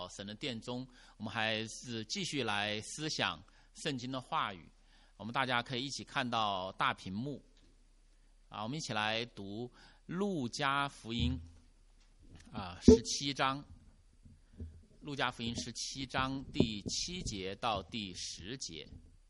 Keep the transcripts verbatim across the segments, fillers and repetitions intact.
到神的殿中，我们还是继续来思想圣经的话语。我们大家可以一起看到大屏幕啊，我们一起来读路加福音啊十七章，路加福音十七章第七节到第十节。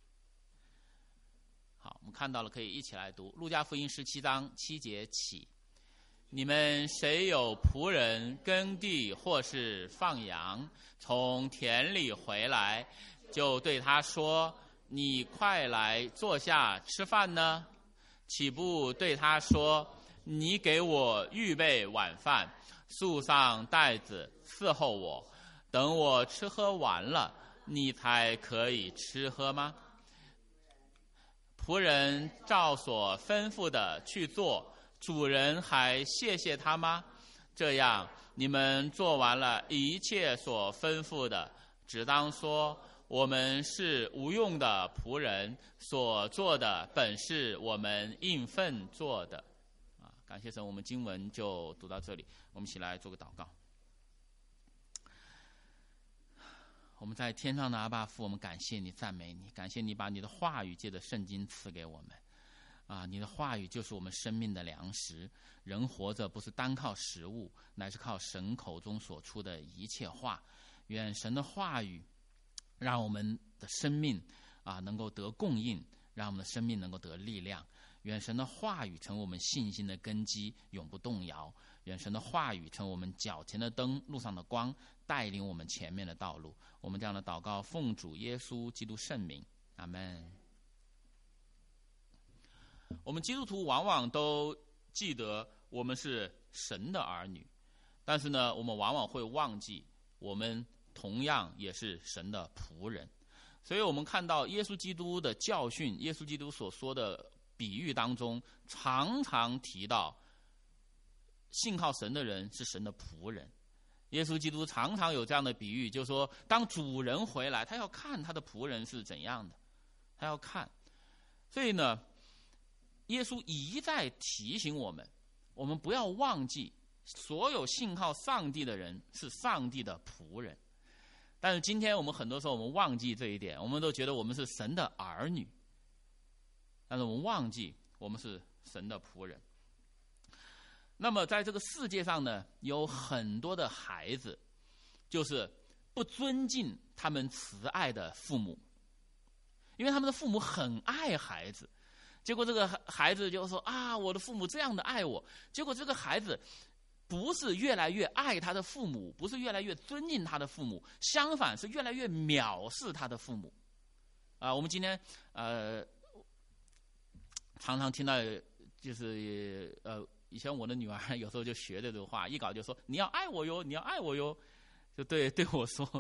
好，我们看到了，可以一起来读路加福音十七章七节起。你们谁有仆人耕地或是放羊，从田里回来，就对他说：“你快来坐下吃饭呢？”岂不对他说：“你给我预备晚饭，束上带子伺候我，等我吃喝完了，你才可以吃喝吗？”仆人照所吩咐的去做，主人还谢谢他吗？这样，你们做完了一切所吩咐的，只当说：“我们是无用的仆人，所做的本是我们应分做的。”啊，感谢神，我们经文就读到这里。我们一起来做个祷告。我们在天上的阿爸父，我们感谢你，赞美你，感谢你把你的话语借着圣经赐给我们。啊，你的话语就是我们生命的粮食。人活着不是单靠食物，乃是靠神口中所出的一切话。愿神的话语让我们的生命啊能够得供应，让我们的生命能够得力量。愿神的话语成为我们信心的根基，永不动摇。愿神的话语成为我们脚前的灯，路上的光，带领我们前面的道路。我们这样的祷告，奉主耶稣基督圣名，阿们。我们基督徒往往都记得我们是神的儿女，但是呢，我们往往会忘记我们同样也是神的仆人。所以我们看到耶稣基督的教训，耶稣基督所说的比喻当中，常常提到信靠神的人是神的仆人。耶稣基督常常有这样的比喻，就是说当主人回来，他要看他的仆人是怎样的，他要看。所以呢，耶稣一再提醒我们，我们不要忘记所有信靠上帝的人是上帝的仆人。但是今天我们很多时候我们忘记这一点，我们都觉得我们是神的儿女，但是我们忘记我们是神的仆人。那么在这个世界上呢，有很多的孩子就是不尊敬他们慈爱的父母，因为他们的父母很爱孩子，结果这个孩子就说啊，我的父母这样的爱我，结果这个孩子不是越来越爱他的父母，不是越来越尊敬他的父母，相反是越来越藐视他的父母。啊，我们今天呃常常听到就是呃。以前我的女儿有时候就学这个话，一搞就说你要爱我哟，你要爱我哟，就对对我说。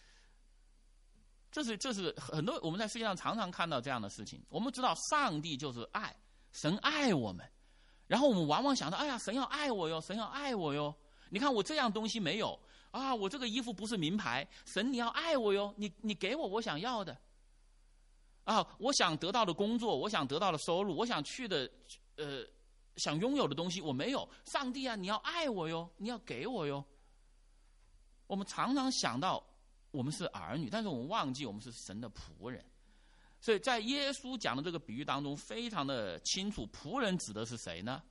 这是这是很多我们在世界上常常看到这样的事情。我们知道上帝就是爱，神爱我们，然后我们往往想到，哎呀，神要爱我哟，神要爱我哟。你看我这样东西没有啊，我这个衣服不是名牌，神你要爱我哟，你你给我我想要的。啊，我想得到的工作，我想得到的收入，我想去的呃。想拥有的东西我没有，上帝啊，你要爱我哟，你要给我哟。我们常常想到我们是儿女，但是我们忘记我们是神的仆人。所以在耶稣讲的这个比喻当中非常的清楚，仆人指的是谁呢？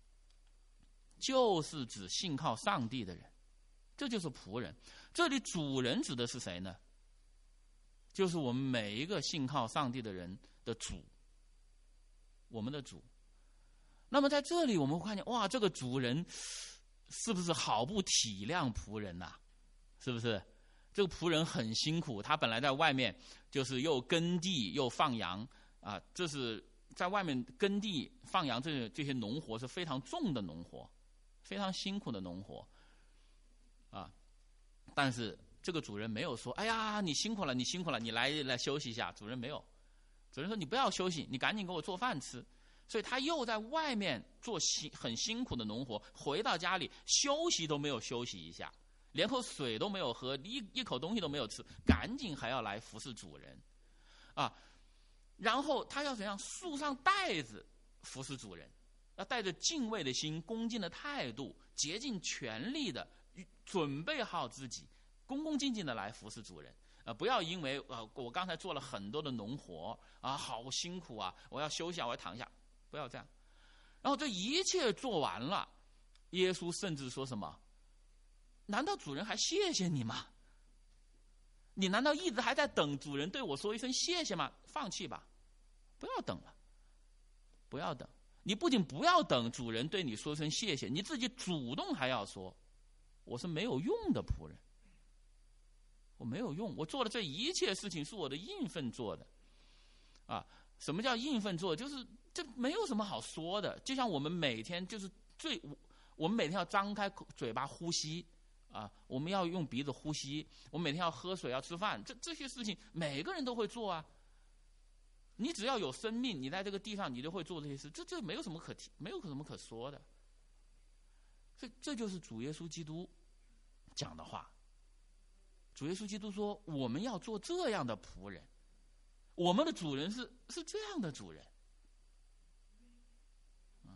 就是指信靠上帝的人，这就是仆人。这里主人指的是谁呢？就是我们每一个信靠上帝的人的主，我们的主。那么在这里我们会看见，哇，这个主人是不是好不体谅仆人啊？是不是？这个仆人很辛苦，他本来在外面就是又耕地又放羊啊，这是在外面耕地放羊，这这些农活是非常重的农活，非常辛苦的农活啊。但是这个主人没有说，哎呀，你辛苦了，你辛苦了，你来来休息一下。主人没有，主人说你不要休息，你赶紧给我做饭吃。所以他又在外面做辛很辛苦的农活，回到家里休息都没有休息一下，连口水都没有喝，一一口东西都没有吃，赶紧还要来服侍主人，啊，然后他要怎样束上带子服侍主人，要带着敬畏的心、恭敬的态度，竭尽全力的准备好自己， 恭恭敬敬的来服侍主人。呃，不要因为呃我刚才做了很多的农活啊，好辛苦啊，我要休息啊，我要躺下，不要这样。然后这一切做完了，耶稣甚至说什么？难道主人还谢谢你吗？你难道一直还在等主人对我说一声谢谢吗？放弃吧，不要等了，不要等。你不仅不要等主人对你说声谢谢，你自己主动还要说，我是没有用的仆人。我没有用，我做的这一切事情是我的应份做的，啊，什么叫应份做？就是这没有什么好说的。就像我们每天就是最，我们每天要张开嘴巴呼吸，啊，我们要用鼻子呼吸，我们每天要喝水，要吃饭，这这些事情每个人都会做啊。你只要有生命，你在这个地上，你就会做这些事，这这没有什么可提，没有什么可说的。这这就是主耶稣基督讲的话。主耶稣基督说：“我们要做这样的仆人，我们的主人是是这样的主人。”啊，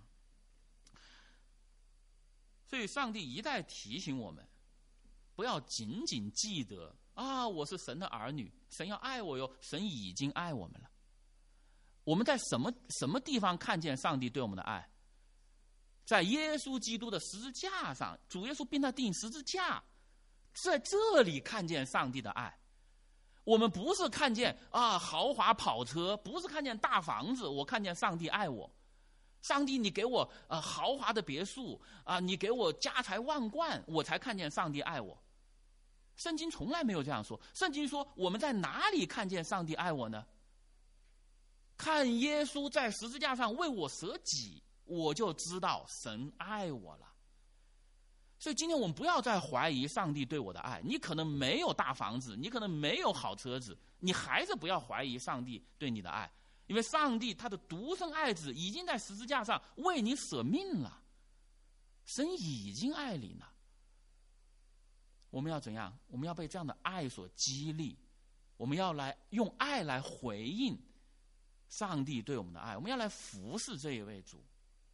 所以上帝一再提醒我们，不要仅仅记得啊，我是神的儿女，神要爱我哟，神已经爱我们了。我们在什么什么地方看见上帝对我们的爱？在耶稣基督的十字架上，主耶稣并他钉十字架。在这里看见上帝的爱，我们不是看见啊豪华跑车，不是看见大房子，我看见上帝爱我。上帝，你给我啊豪华的别墅啊，你给我家财万贯，我才看见上帝爱我。圣经从来没有这样说。圣经说我们在哪里看见上帝爱我呢？看耶稣在十字架上为我舍己，我就知道神爱我了。所以今天我们不要再怀疑上帝对我的爱。你可能没有大房子，你可能没有好车子，你还是不要怀疑上帝对你的爱，因为上帝他的独生爱子已经在十字架上为你舍命了，神已经爱你了。我们要怎样？我们要被这样的爱所激励，我们要来用爱来回应上帝对我们的爱，我们要来服侍这一位主。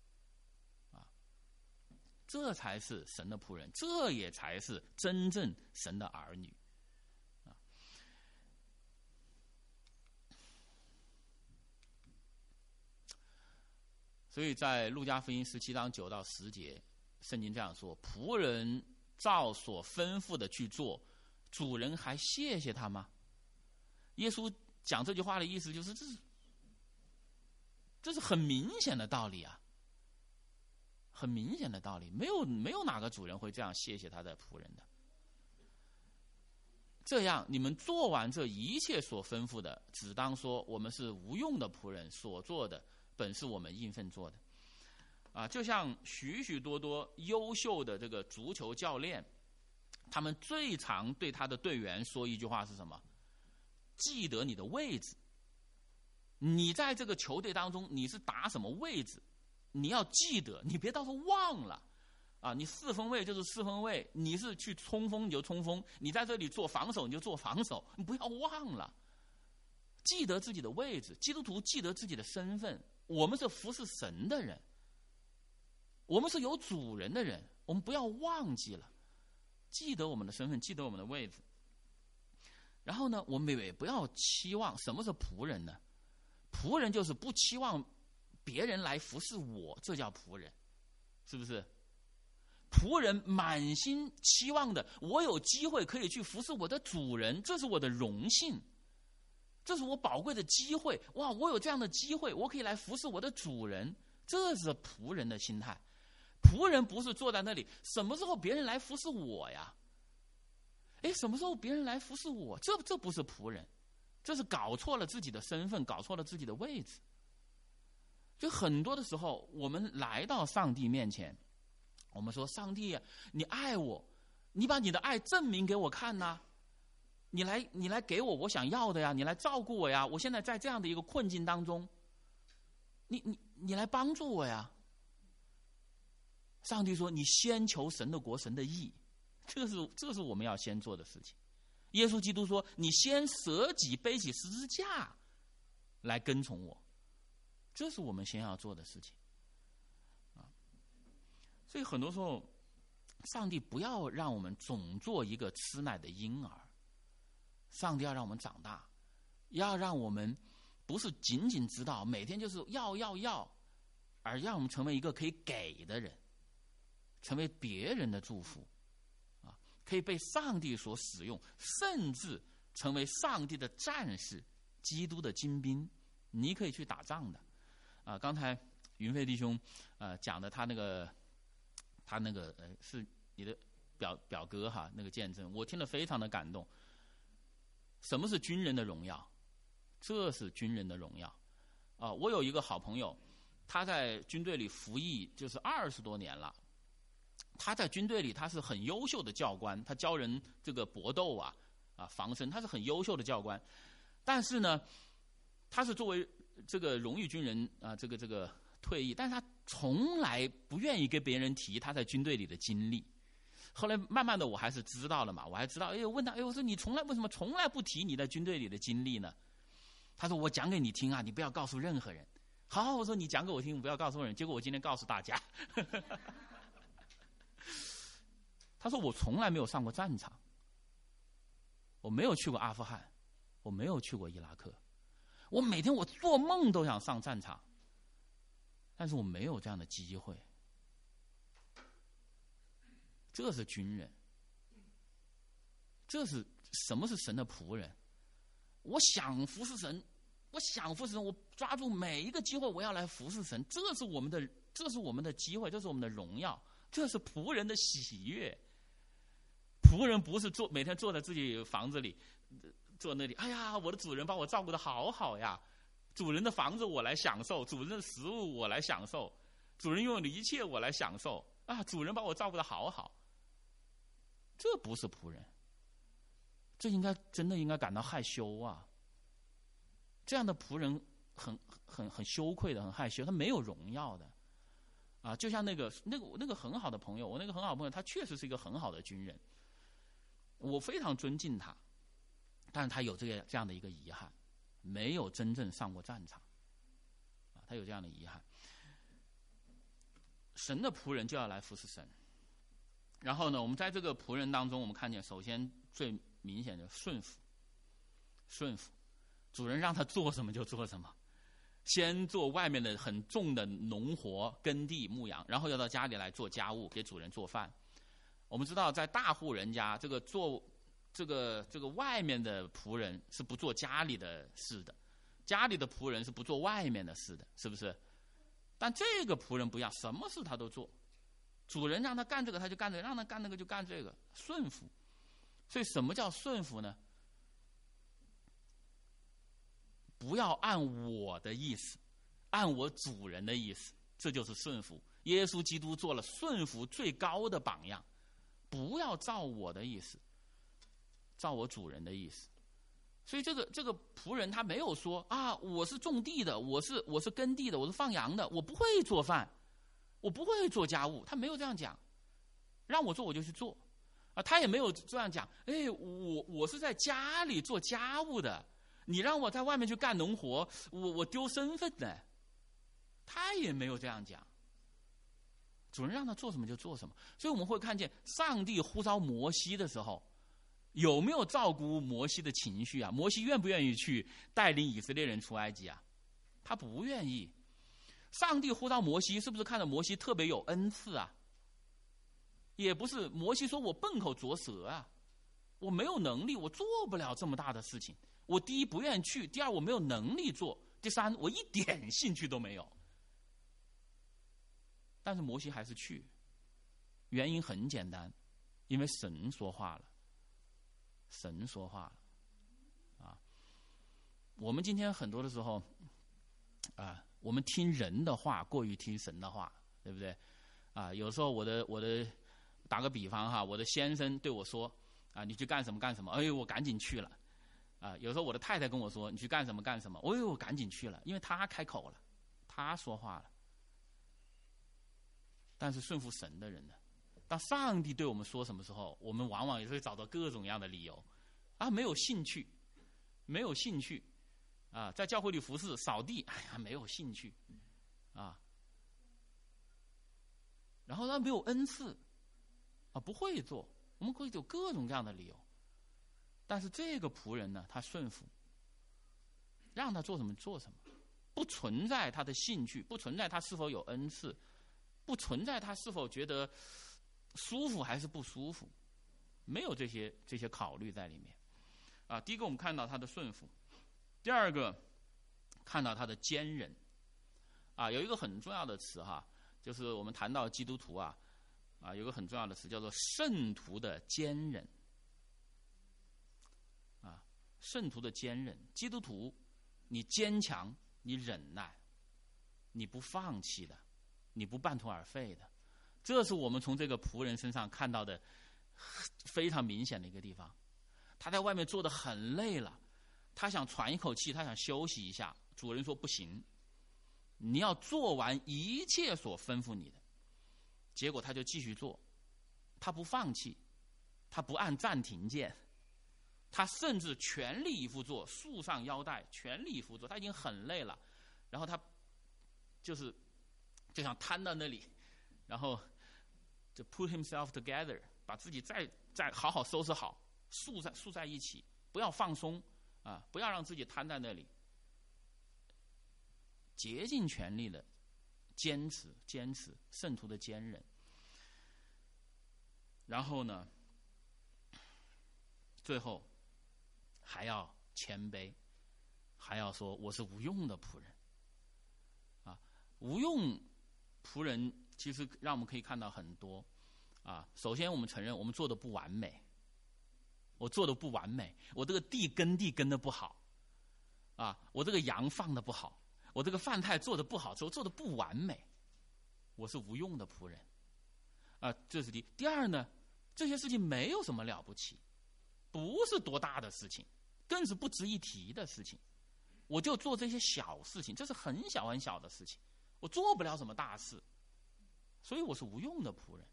这才是神的仆人，这也才是真正神的儿女。所以在路加福音十七章九到十节，圣经这样说：仆人照所吩咐的去做，主人还谢谢他吗？耶稣讲这句话的意思就是，这是这是很明显的道理啊。很明显的道理，没有没有哪个主人会这样谢谢他的仆人的。这样，你们做完这一切所吩咐的，只当说我们是无用的仆人，所做的本是我们应份做的。啊，就像许许多多优秀的这个足球教练，他们最常对他的队员说一句话是什么？记得你的位置。你在这个球队当中，你是打什么位置？你要记得，你别到时候忘了啊！你四分卫就是四分卫，你是去冲锋你就冲锋，你在这里做防守你就做防守，你不要忘了，记得自己的位置。基督徒记得自己的身份，我们是服侍神的人，我们是有主人的人，我们不要忘记了，记得我们的身份，记得我们的位置。然后呢，我们也不要期望。什么是仆人呢？仆人就是不期望别人来服侍我，这叫仆人，是不是？仆人满心期望的，我有机会可以去服侍我的主人，这是我的荣幸，这是我宝贵的机会。哇，我有这样的机会，我可以来服侍我的主人，这是仆人的心态。仆人不是坐在那里，什么时候别人来服侍我呀？哎，什么时候别人来服侍我？这这不是仆人，这是搞错了自己的身份，搞错了自己的位置。就很多的时候，我们来到上帝面前，我们说：上帝，你爱我，你把你的爱证明给我看呐、啊！你来，你来给我我想要的呀！你来照顾我呀！我现在在这样的一个困境当中，你你你来帮助我呀！上帝说：你先求神的国，神的义，这是这是我们要先做的事情。耶稣基督说：你先舍己，背起十字架来跟从我。这是我们先要做的事情，啊，所以很多时候上帝不要让我们总做一个吃奶的婴儿，上帝要让我们长大，要让我们不是仅仅知道每天就是要要要，而让我们成为一个可以给的人，成为别人的祝福，啊，可以被上帝所使用，甚至成为上帝的战士，基督的精兵，你可以去打仗的。啊，刚才云飞弟兄呃讲的他那个他那个呃是你的表表哥哈，那个见证我听了非常的感动。什么是军人的荣耀？这是军人的荣耀啊！我有一个好朋友，他在军队里服役就是二十多年了。他在军队里他是很优秀的教官，他教人这个搏斗啊啊防身，他是很优秀的教官。但是呢，他是作为这个荣誉军人啊，这个这个退役，但是他从来不愿意跟别人提他在军队里的经历。后来慢慢的我还是知道了嘛，我还知道，哎，我问他，哎，我说你从来为什么从来不提你在军队里的经历呢？他说我讲给你听啊，你不要告诉任何人。好，我说你讲给我听，我不要告诉任何人。结果我今天告诉大家，他说我从来没有上过战场，我没有去过阿富汗，我没有去过伊拉克，我每天我做梦都想上战场，但是我没有这样的机会。这是军人，这是什么是神的仆人？我想服侍神，我想服侍神，我抓住每一个机会，我要来服侍神。这是我们的，这是我们的机会，这是我们的荣耀，这是仆人的喜悦。仆人不是坐每天坐在自己房子里，坐那里，哎呀，我的主人把我照顾得好好呀，主人的房子我来享受，主人的食物我来享受，主人拥有的一切我来享受啊，主人把我照顾得好好。这不是仆人，这应该真的应该感到害羞啊！这样的仆人很很很羞愧的，很害羞，他没有荣耀的啊！就像那个那个那个很好的朋友，我那个很好的朋友，他确实是一个很好的军人，我非常尊敬他，但是他有这个这样的一个遗憾，没有真正上过战场啊，他有这样的遗憾。神的仆人就要来服侍神。然后呢，我们在这个仆人当中，我们看见首先最明显的顺服，顺服，主人让他做什么就做什么，先做外面的很重的农活、耕地、牧羊，然后要到家里来做家务，给主人做饭。我们知道，在大户人家，这个做这个这个外面的仆人是不做家里的事的，家里的仆人是不做外面的事的，是不是？但这个仆人不一样，什么事他都做。主人让他干这个他就干这个，让他干那个就干这个，顺服。所以什么叫顺服呢？不要按我的意思，按我主人的意思，这就是顺服。耶稣基督做了顺服最高的榜样，不要照我的意思，照我主人的意思。所以这个这个仆人他没有说啊，我是种地的，我是我是耕地的，我是放羊的，我不会做饭，我不会做家务，他没有这样讲，让我做我就去做啊，他也没有这样讲，哎，我我是在家里做家务的，你让我在外面去干农活，我我丢身份的，他也没有这样讲。主人让他做什么就做什么。所以我们会看见上帝呼召摩西的时候，有没有照顾摩西的情绪啊？摩西愿不愿意去带领以色列人出埃及啊？他不愿意。上帝呼召摩西，是不是看到摩西特别有恩赐啊？也不是，摩西说我笨口拙舌啊，我没有能力，我做不了这么大的事情。我第一不愿意去，第二我没有能力做，第三我一点兴趣都没有。但是摩西还是去，原因很简单，因为神说话了，神说话了啊。我们今天很多的时候啊，我们听人的话过于听神的话，对不对啊？有时候我的我的打个比方哈，我的先生对我说啊，你去干什么干什么，哎呦我赶紧去了啊。有时候我的太太跟我说，你去干什么干什么，哎呦我赶紧去了，因为他开口了，他说话了。但是顺服神的人呢，当上帝对我们说什么时候，我们往往也会找到各种各样的理由啊，没有兴趣，没有兴趣啊，在教会里服侍扫地，哎呀没有兴趣啊，然后他没有恩赐啊， 啊，不会做，我们会有各种各样的理由。但是这个仆人呢，他顺服，让他做什么做什么，不存在他的兴趣，不存在他是否有恩赐，不存在他是否觉得舒服还是不舒服，没有这些这些考虑在里面。啊，第一个我们看到他的顺服，第二个看到他的坚忍。啊，有一个很重要的词哈，就是我们谈到基督徒啊，啊，有个很重要的词叫做圣徒的坚忍。啊，圣徒的坚忍，基督徒，你坚强，你忍耐，你不放弃的，你不半途而废的，这是我们从这个仆人身上看到的非常明显的一个地方。他在外面做得很累了，他想喘一口气，他想休息一下，主人说不行，你要做完一切所吩咐你的。结果他就继续做，他不放弃，他不按暂停键，他甚至全力以赴做，束上腰带，全力以赴做。他已经很累了，然后他就是就想瘫到那里，然后就 put himself together， 把自己再再好好收拾好，束在束在一起，不要放松啊，不要让自己瘫在那里，竭尽全力的坚持坚持圣徒的坚忍。然后呢，最后还要谦卑，还要说我是无用的仆人。啊，无用仆人其实让我们可以看到很多。啊，首先我们承认我们做的不完美，我做的不完美，我这个地耕地耕的不好，啊，我这个羊放的不好，我这个饭菜做的不好，我做的不完美，我是无用的仆人。啊，这是第一。第二呢，这些事情没有什么了不起，不是多大的事情，更是不值一提的事情。我就做这些小事情，这是很小很小的事情，我做不了什么大事，所以我是无用的仆人。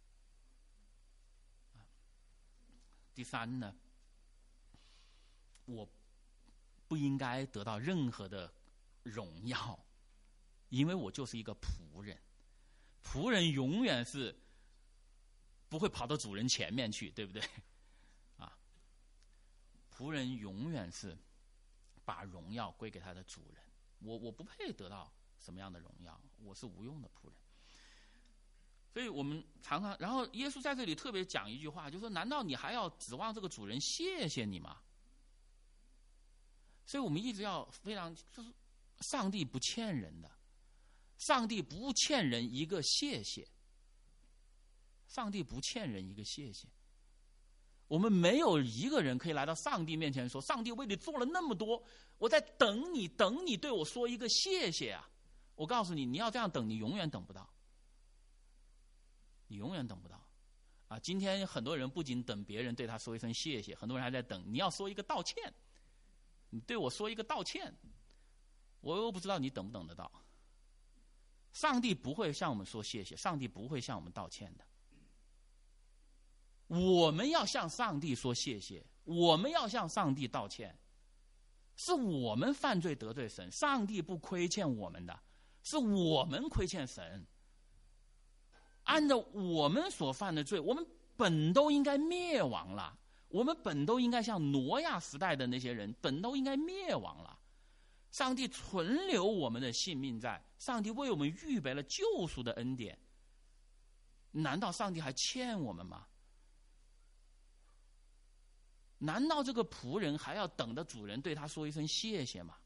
第三呢，我不应该得到任何的荣耀，因为我就是一个仆人。仆人永远是不会跑到主人前面去，对不对？啊，仆人永远是把荣耀归给他的主人。我我不配得到什么样的荣耀，我是无用的仆人。所以我们常常，然后耶稣在这里特别讲一句话，就是说，难道你还要指望这个主人谢谢你吗？所以我们一直要非常，就是上帝不欠人的，上帝不欠人一个谢谢，上帝不欠人一个谢谢。我们没有一个人可以来到上帝面前说，上帝为你做了那么多，我在等你，等你对我说一个谢谢啊！我告诉你，你要这样等，你永远等不到。你永远等不到，啊！今天很多人不仅等别人对他说一声谢谢，很多人还在等你要说一个道歉，你对我说一个道歉，我又不知道你等不等得到。上帝不会向我们说谢谢，上帝不会向我们道歉的。我们要向上帝说谢谢，我们要向上帝道歉，是我们犯罪得罪神，上帝不亏欠我们的，是我们亏欠神。按照我们所犯的罪，我们本都应该灭亡了，我们本都应该像挪亚时代的那些人，本都应该灭亡了。上帝存留我们的性命在，上帝为我们预备了救赎的恩典，难道上帝还欠我们吗？难道这个仆人还要等着主人对他说一声谢谢吗？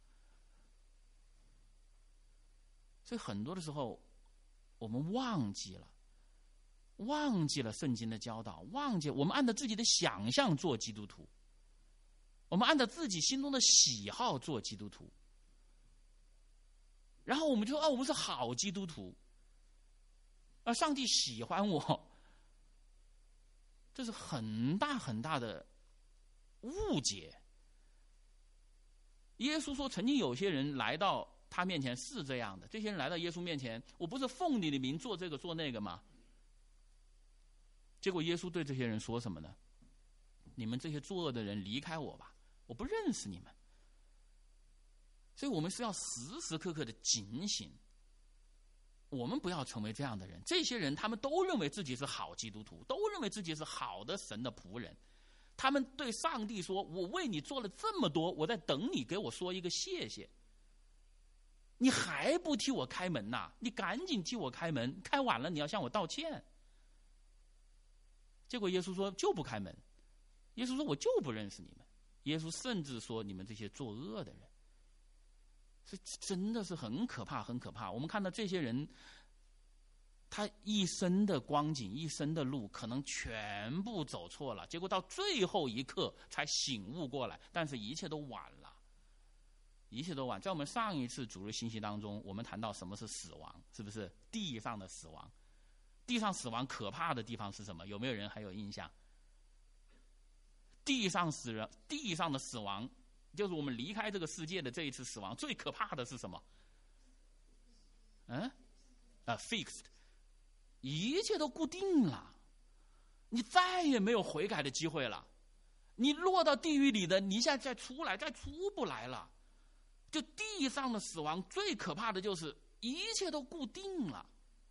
所以很多的时候我们忘记了忘记了圣经的教导，忘记我们按照自己的想象做基督徒，我们按照自己心中的喜好做基督徒，然后我们就说啊，我们是好基督徒，啊，上帝喜欢我，这是很大很大的误解。耶稣说，曾经有些人来到他面前是这样的，这些人来到耶稣面前，我不是奉你的名做这个做那个吗？结果耶稣对这些人说什么呢？你们这些作恶的人离开我吧，我不认识你们。所以我们是要时时刻刻的警醒， 我们不要成为这样的人。这些人他们都认为自己是好基督徒，都认为自己是好的神的仆人。他们对上帝说，我为你做了这么多，我在等你给我说一个谢谢。你还不替我开门呐？你赶紧替我开门，开晚了你要向我道歉。结果耶稣说就不开门。耶稣说我就不认识你们。耶稣甚至说你们这些作恶的人。所以真的是很可怕很可怕。我们看到这些人他一生的光景，一生的路可能全部走错了，结果到最后一刻才醒悟过来，但是一切都晚了，一切都晚。在我们上一次主日信息当中，我们谈到什么是死亡，是不是地上的死亡？地上死亡可怕的地方是什么？有没有人还有印象？地上死人，地上的死亡就是我们离开这个世界的这一次死亡，最可怕的是什么？嗯，啊 ，fixed。一切都固定了，你再也没有悔改的机会了。你落到地狱里的，你现在再出来，再出不来了。就地上的死亡最可怕的就是一切都固定了，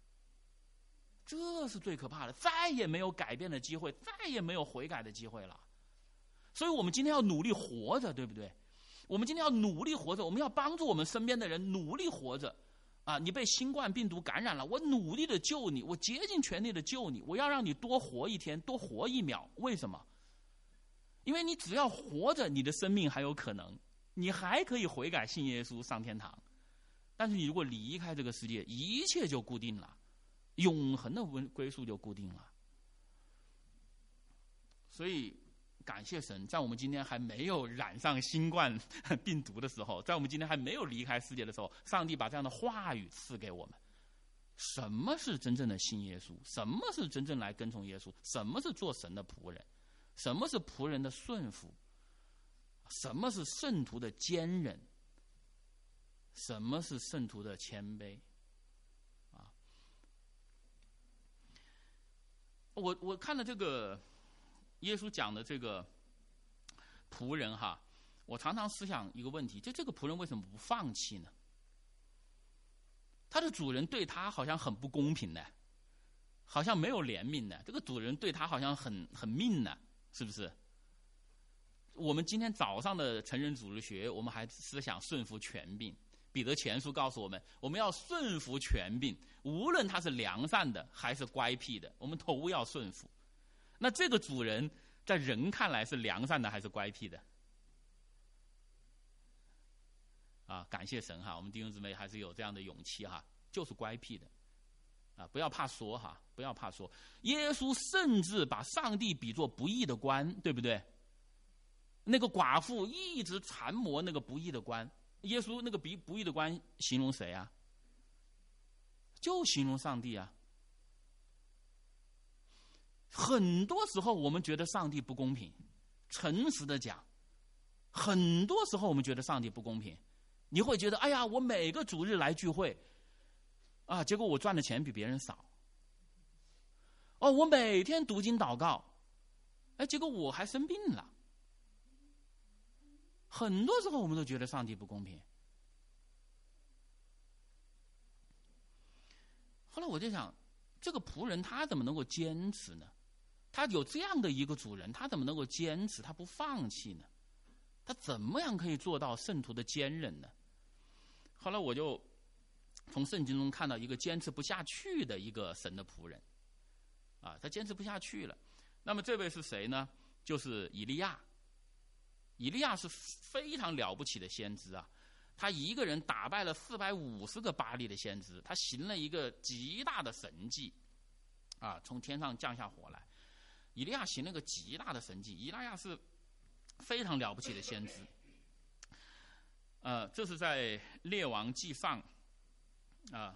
这是最可怕的，再也没有改变的机会，再也没有悔改的机会了。所以我们今天要努力活着，对不对？我们今天要努力活着，我们要帮助我们身边的人努力活着。啊，你被新冠病毒感染了，我努力的救你，我竭尽全力的救你，我要让你多活一天，多活一秒。为什么？因为你只要活着，你的生命还有可能，你还可以悔改信耶稣上天堂。但是你如果离开这个世界，一切就固定了，永恒的归宿就固定了。所以感谢神，在我们今天还没有染上新冠病毒的时候，在我们今天还没有离开世界的时候，上帝把这样的话语赐给我们。什么是真正的信耶稣？什么是真正来跟从耶稣？什么是做神的仆人？什么是仆人的顺服？什么是圣徒的坚忍？什么是圣徒的谦卑？啊，我我看了这个耶稣讲的这个仆人哈，我常常思想一个问题，就这个仆人为什么不放弃呢？他的主人对他好像很不公平呢，好像没有怜悯呢，这个主人对他好像很很命呢，是不是？我们今天早上的成人主日学，我们还思想顺服权柄。彼得前书告诉我们，我们要顺服权柄，无论他是良善的还是乖僻的，我们都要顺服。那这个主人在人看来是良善的还是乖僻的？啊，感谢神哈，我们弟兄姊妹还是有这样的勇气哈，就是乖僻的，啊，不要怕说哈，不要怕说。耶稣甚至把上帝比作不义的官，对不对？那个寡妇一直缠磨那个不义的官，耶稣那个比不义的官形容谁啊？就形容上帝啊。很多时候我们觉得上帝不公平，诚实的讲，很多时候我们觉得上帝不公平。你会觉得，哎呀，我每个主日来聚会，啊，结果我赚的钱比别人少。哦，我每天读经祷告，哎，结果我还生病了。很多时候我们都觉得上帝不公平。后来我就想，这个仆人他怎么能够坚持呢？他有这样的一个主人，他怎么能够坚持，他不放弃呢？他怎么样可以做到圣徒的坚忍呢？后来我就从圣经中看到一个坚持不下去的一个神的仆人，啊，他坚持不下去了。那么这位是谁呢？就是以利亚。以利亚是非常了不起的先知啊，他一个人打败了四百五十个巴力的先知，他行了一个极大的神迹，啊，从天上降下火来。以利亚行了一个极大的神迹，以利亚是非常了不起的先知。呃，这是在列王纪上啊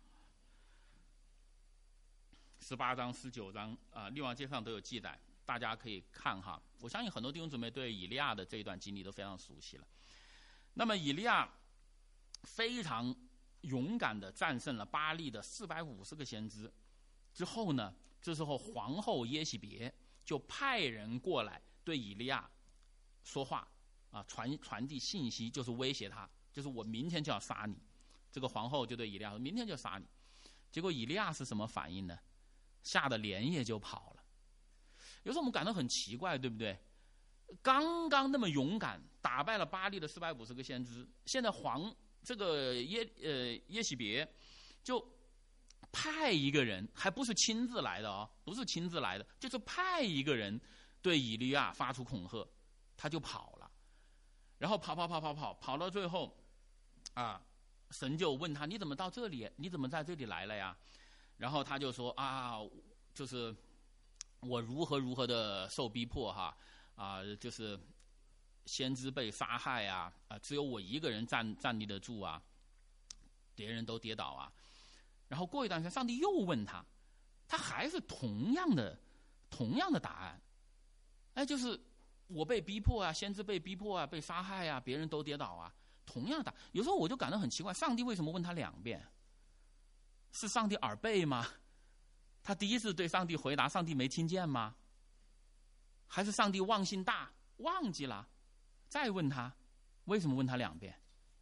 十八章、十九章啊，列王纪上都有记载，大家可以看哈。我相信很多弟兄姊妹对以利亚的这一段经历都非常熟悉了。那么以利亚非常勇敢地战胜了巴力的四百五十个先知之后呢，这时候皇后耶洗别就派人过来对以利亚说话啊，传传递信息，就是威胁他，就是我明天就要杀你。这个皇后就对以利亚说，明天就杀你。 结果以利亚是什么反应呢？吓得连夜就跑了。有时候我们感到很奇怪，对不对？刚刚那么勇敢，打败了巴力的四百五十个先知，现在皇这个耶呃耶洗别就派一个人，还不是亲自来的哦，不是亲自来的，就是派一个人对以利亚发出恐吓，他就跑了，然后跑跑跑跑跑跑到最后，啊，神就问他：你怎么到这里？你怎么在这里来了呀？然后他就说：啊，就是我如何如何的受逼迫哈，啊，就是先知被杀害啊，啊，只有我一个人站站立得住啊，别人都跌倒啊。然后过一段时间，上帝又问他，他还是同样的同样的答案，哎，就是我被逼迫啊，先知被逼迫啊，被杀害啊，别人都跌倒啊，同样的答案。有时候我就感到很奇怪，上帝为什么问他两遍？是上帝耳背吗？他第一次对上帝回答，上帝没听见吗？还是上帝忘性大，忘记了？再问他，为什么问他两遍？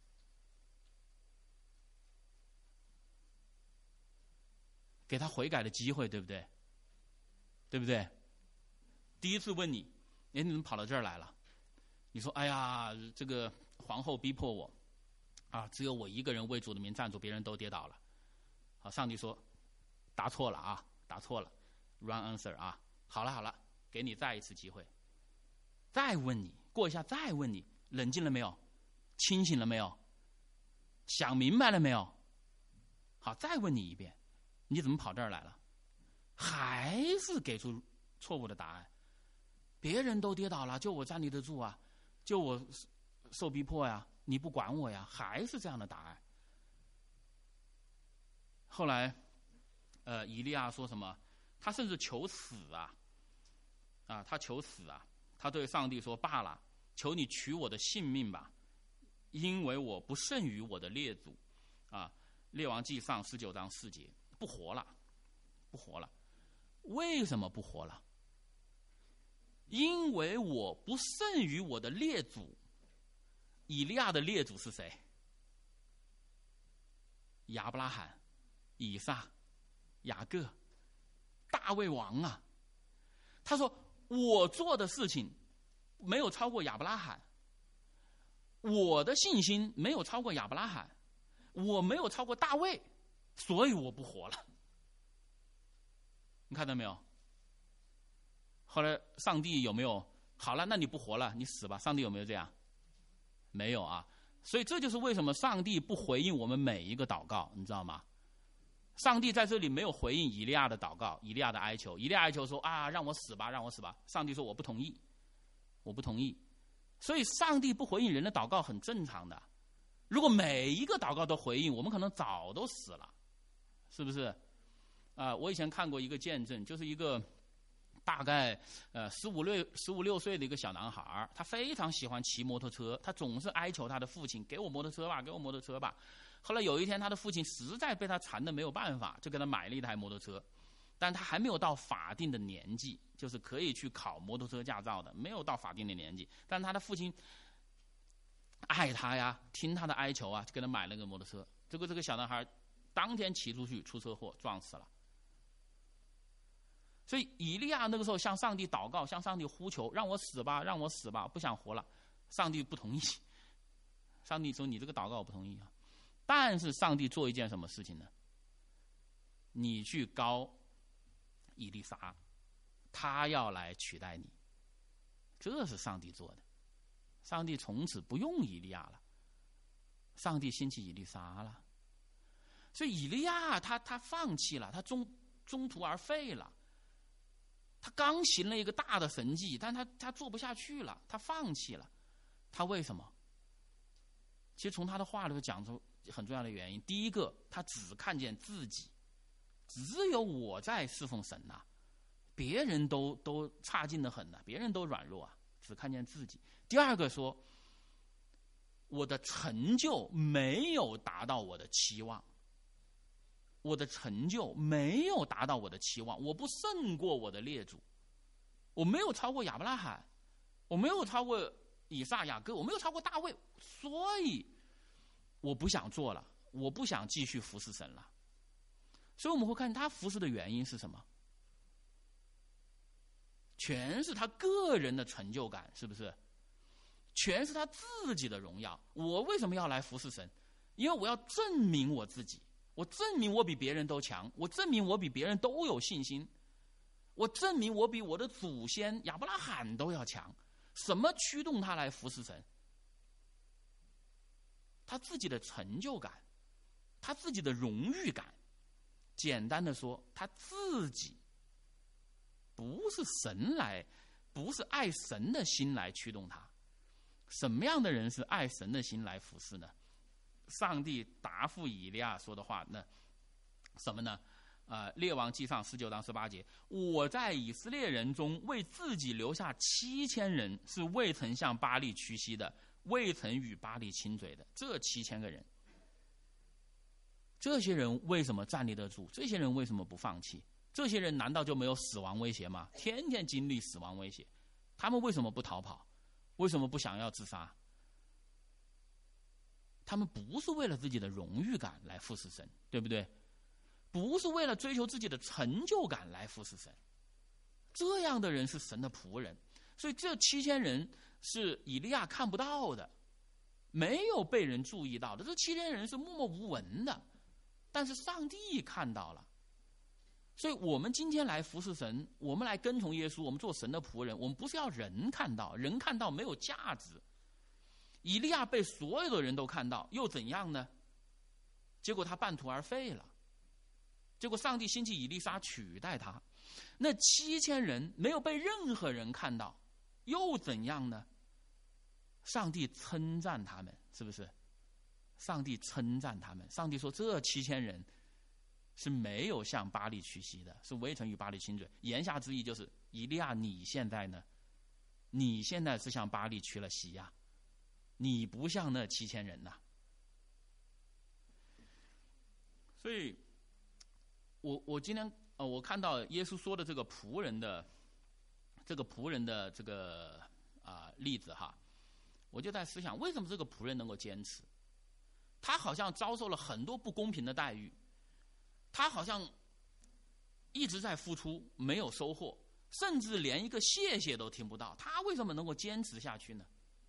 给他悔改的机会，对不对？对不对？第一次问你，哎，你怎么跑到这儿来了？你说，哎呀，这个皇后逼迫我，啊，只有我一个人为主的名站住，别人都跌倒了。好，上帝说，答错了啊，答错了 ，wrong answer 啊。好了好了，给你再一次机会，再问你，过一下再问你，冷静了没有？清醒了没有？想明白了没有？好，再问你一遍，你怎么跑这儿来了？还是给出错误的答案。别人都跌倒了，就我站立得住啊，就我受逼迫呀，你不管我呀，还是这样的答案。后来，呃，以利亚说什么？他甚至求死啊，啊，他求死啊！他对上帝说：“罢了，求你取我的性命吧，因为我不胜于我的列祖。”啊，列王纪上十九章四节，不活了，不活了。为什么不活了？因为我不胜于我的列祖。以利亚的列祖是谁？亚伯拉罕、以撒、雅各、大卫王啊！他说：“我做的事情没有超过亚伯拉罕，我的信心没有超过亚伯拉罕，我没有超过大卫，所以我不活了。”你看到没有？后来上帝有没有？好了，那你不活了，你死吧。上帝有没有这样？没有啊。所以这就是为什么上帝不回应我们每一个祷告，你知道吗？上帝在这里没有回应以利亚的祷告，以利亚的哀求。以利亚哀求说：“啊，让我死吧，让我死吧。”上帝说：“我不同意，我不同意。”所以上帝不回应人的祷告很正常的。如果每一个祷告都回应，我们可能早都死了，是不是？啊、呃，我以前看过一个见证，就是一个大概呃十五六十五六岁的一个小男孩，他非常喜欢骑摩托车，他总是哀求他的父亲：“给我摩托车吧，给我摩托车吧。”后来有一天，他的父亲实在被他缠得没有办法，就给他买了一台摩托车，但他还没有到法定的年纪，就是可以去考摩托车驾照的，没有到法定的年纪。但他的父亲爱他呀，听他的哀求啊，就给他买了个摩托车。结果这个小男孩当天骑出去出车祸，撞死了。所以以利亚那个时候向上帝祷告，向上帝呼求：“让我死吧，让我死吧，不想活了。”上帝不同意。上帝说：“你这个祷告我不同意啊。”但是上帝做一件什么事情呢？你去膏以利沙，他要来取代你，这是上帝做的。上帝从此不用以利亚了，上帝兴起以利沙了。所以以利亚他他放弃了，他中中途而废了。他刚行了一个大的神迹，但他他做不下去了，他放弃了。他为什么？其实从他的话里头讲出很重要的原因。第一个，他只看见自己，只有我在侍奉神呐、啊，别人都都差劲得很呐、啊，别人都软弱啊，只看见自己。第二个说，我的成就没有达到我的期望，我的成就没有达到我的期望，我不胜过我的列祖，我没有超过亚伯拉罕，我没有超过以撒、雅各，我没有超过大卫，所以我不想做了，我不想继续服侍神了。 所以我们会看他服侍的原因是什么？全是他个人的成就感，是不是？全是他自己的荣耀。我为什么要来服侍神？因为我要证明我自己，我证明我比别人都强，我证明我比别人都有信心，我证明我比我的祖先亚伯拉罕都要强。什么驱动他来服侍神？他自己的成就感，他自己的荣誉感。简单的说，他自己不是神来，不是爱神的心来驱动他。什么样的人是爱神的心来服侍呢？上帝答复以利亚说的话呢？什么呢？呃，列王纪上十九章十八节，我在以色列人中为自己留下七千人，是未曾向巴力屈膝的，未曾与巴力亲嘴的。这七千个人，这些人为什么站立得住？这些人为什么不放弃？这些人难道就没有死亡威胁吗？天天经历死亡威胁，他们为什么不逃跑？为什么不想要自杀？他们不是为了自己的荣誉感来服侍神，对不对？不是为了追求自己的成就感来服侍神。这样的人是神的仆人。所以这七千人是以利亚看不到的，没有被人注意到的。这七千人是默默无闻的，但是上帝看到了。所以我们今天来服侍神，我们来跟从耶稣，我们做神的仆人，我们不是要人看到，人看到没有价值。以利亚被所有的人都看到，又怎样呢？结果他半途而废了。结果上帝兴起以利沙取代他。那七千人没有被任何人看到，又怎样呢？上帝称赞他们，是不是？上帝称赞他们，上帝说这七千人是没有向巴力屈膝的，是未曾与巴力亲嘴。言下之意就是，以利亚你现在呢？你现在是向巴力屈了膝呀、啊，你不像那七千人呐、啊。所以我我今天呃，我看到耶稣说的这个仆人的这个仆人的这个啊、呃、例子哈，我就在思想，为什么这个仆人能够坚持？他好像遭受了很多不公平的待遇，他好像一直在付出，没有收获，甚至连一个谢谢都听不到。他为什么能够坚持下去呢？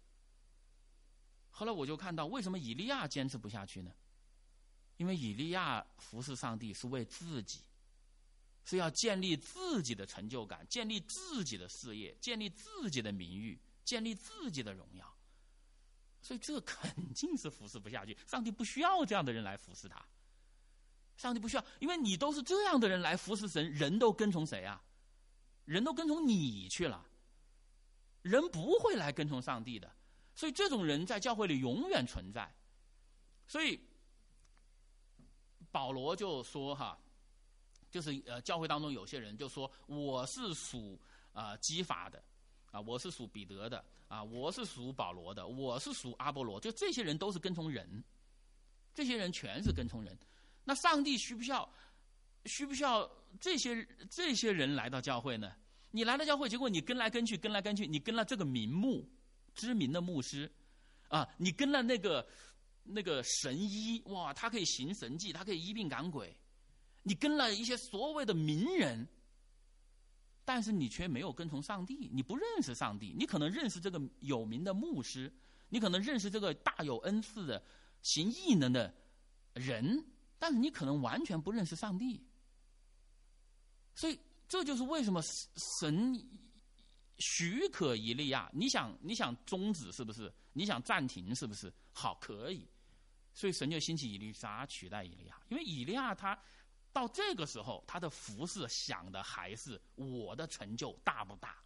后来我就看到，为什么以利亚坚持不下去呢？因为以利亚服侍上帝是为自己，是要建立自己的成就感，建立自己的事业，建立自己的名誉，建立自己的荣耀。所以这肯定是服侍不下去。上帝不需要这样的人来服侍他，上帝不需要，因为你都是这样的人来服侍神，人都跟从谁啊？人都跟从你去了，人不会来跟从上帝的。所以这种人在教会里永远存在。所以保罗就说哈，就是呃教会当中有些人就说，我是属啊基法的啊，我是属彼得的啊，我是属保罗的，我是属阿波罗，就这些人都是跟从人，这些人全是跟从人。那上帝需不需要需不需要这些这些人来到教会呢？你来到教会，结果你跟来跟去，跟来跟去，你跟了这个名牧知名的牧师啊，你跟了那个那个神医，哇，他可以行神迹，他可以医病赶鬼。你跟了一些所谓的名人，但是你却没有跟从上帝，你不认识上帝。你可能认识这个有名的牧师，你可能认识这个大有恩赐的行异能的人，但是你可能完全不认识上帝。所以这就是为什么神许可以利亚，你想你想终止是不是？你想暂停是不是？好，可以。所以神就兴起以利沙取代以利亚，因为以利亚他到这个时候，他的服事想的还是我的成就大不大，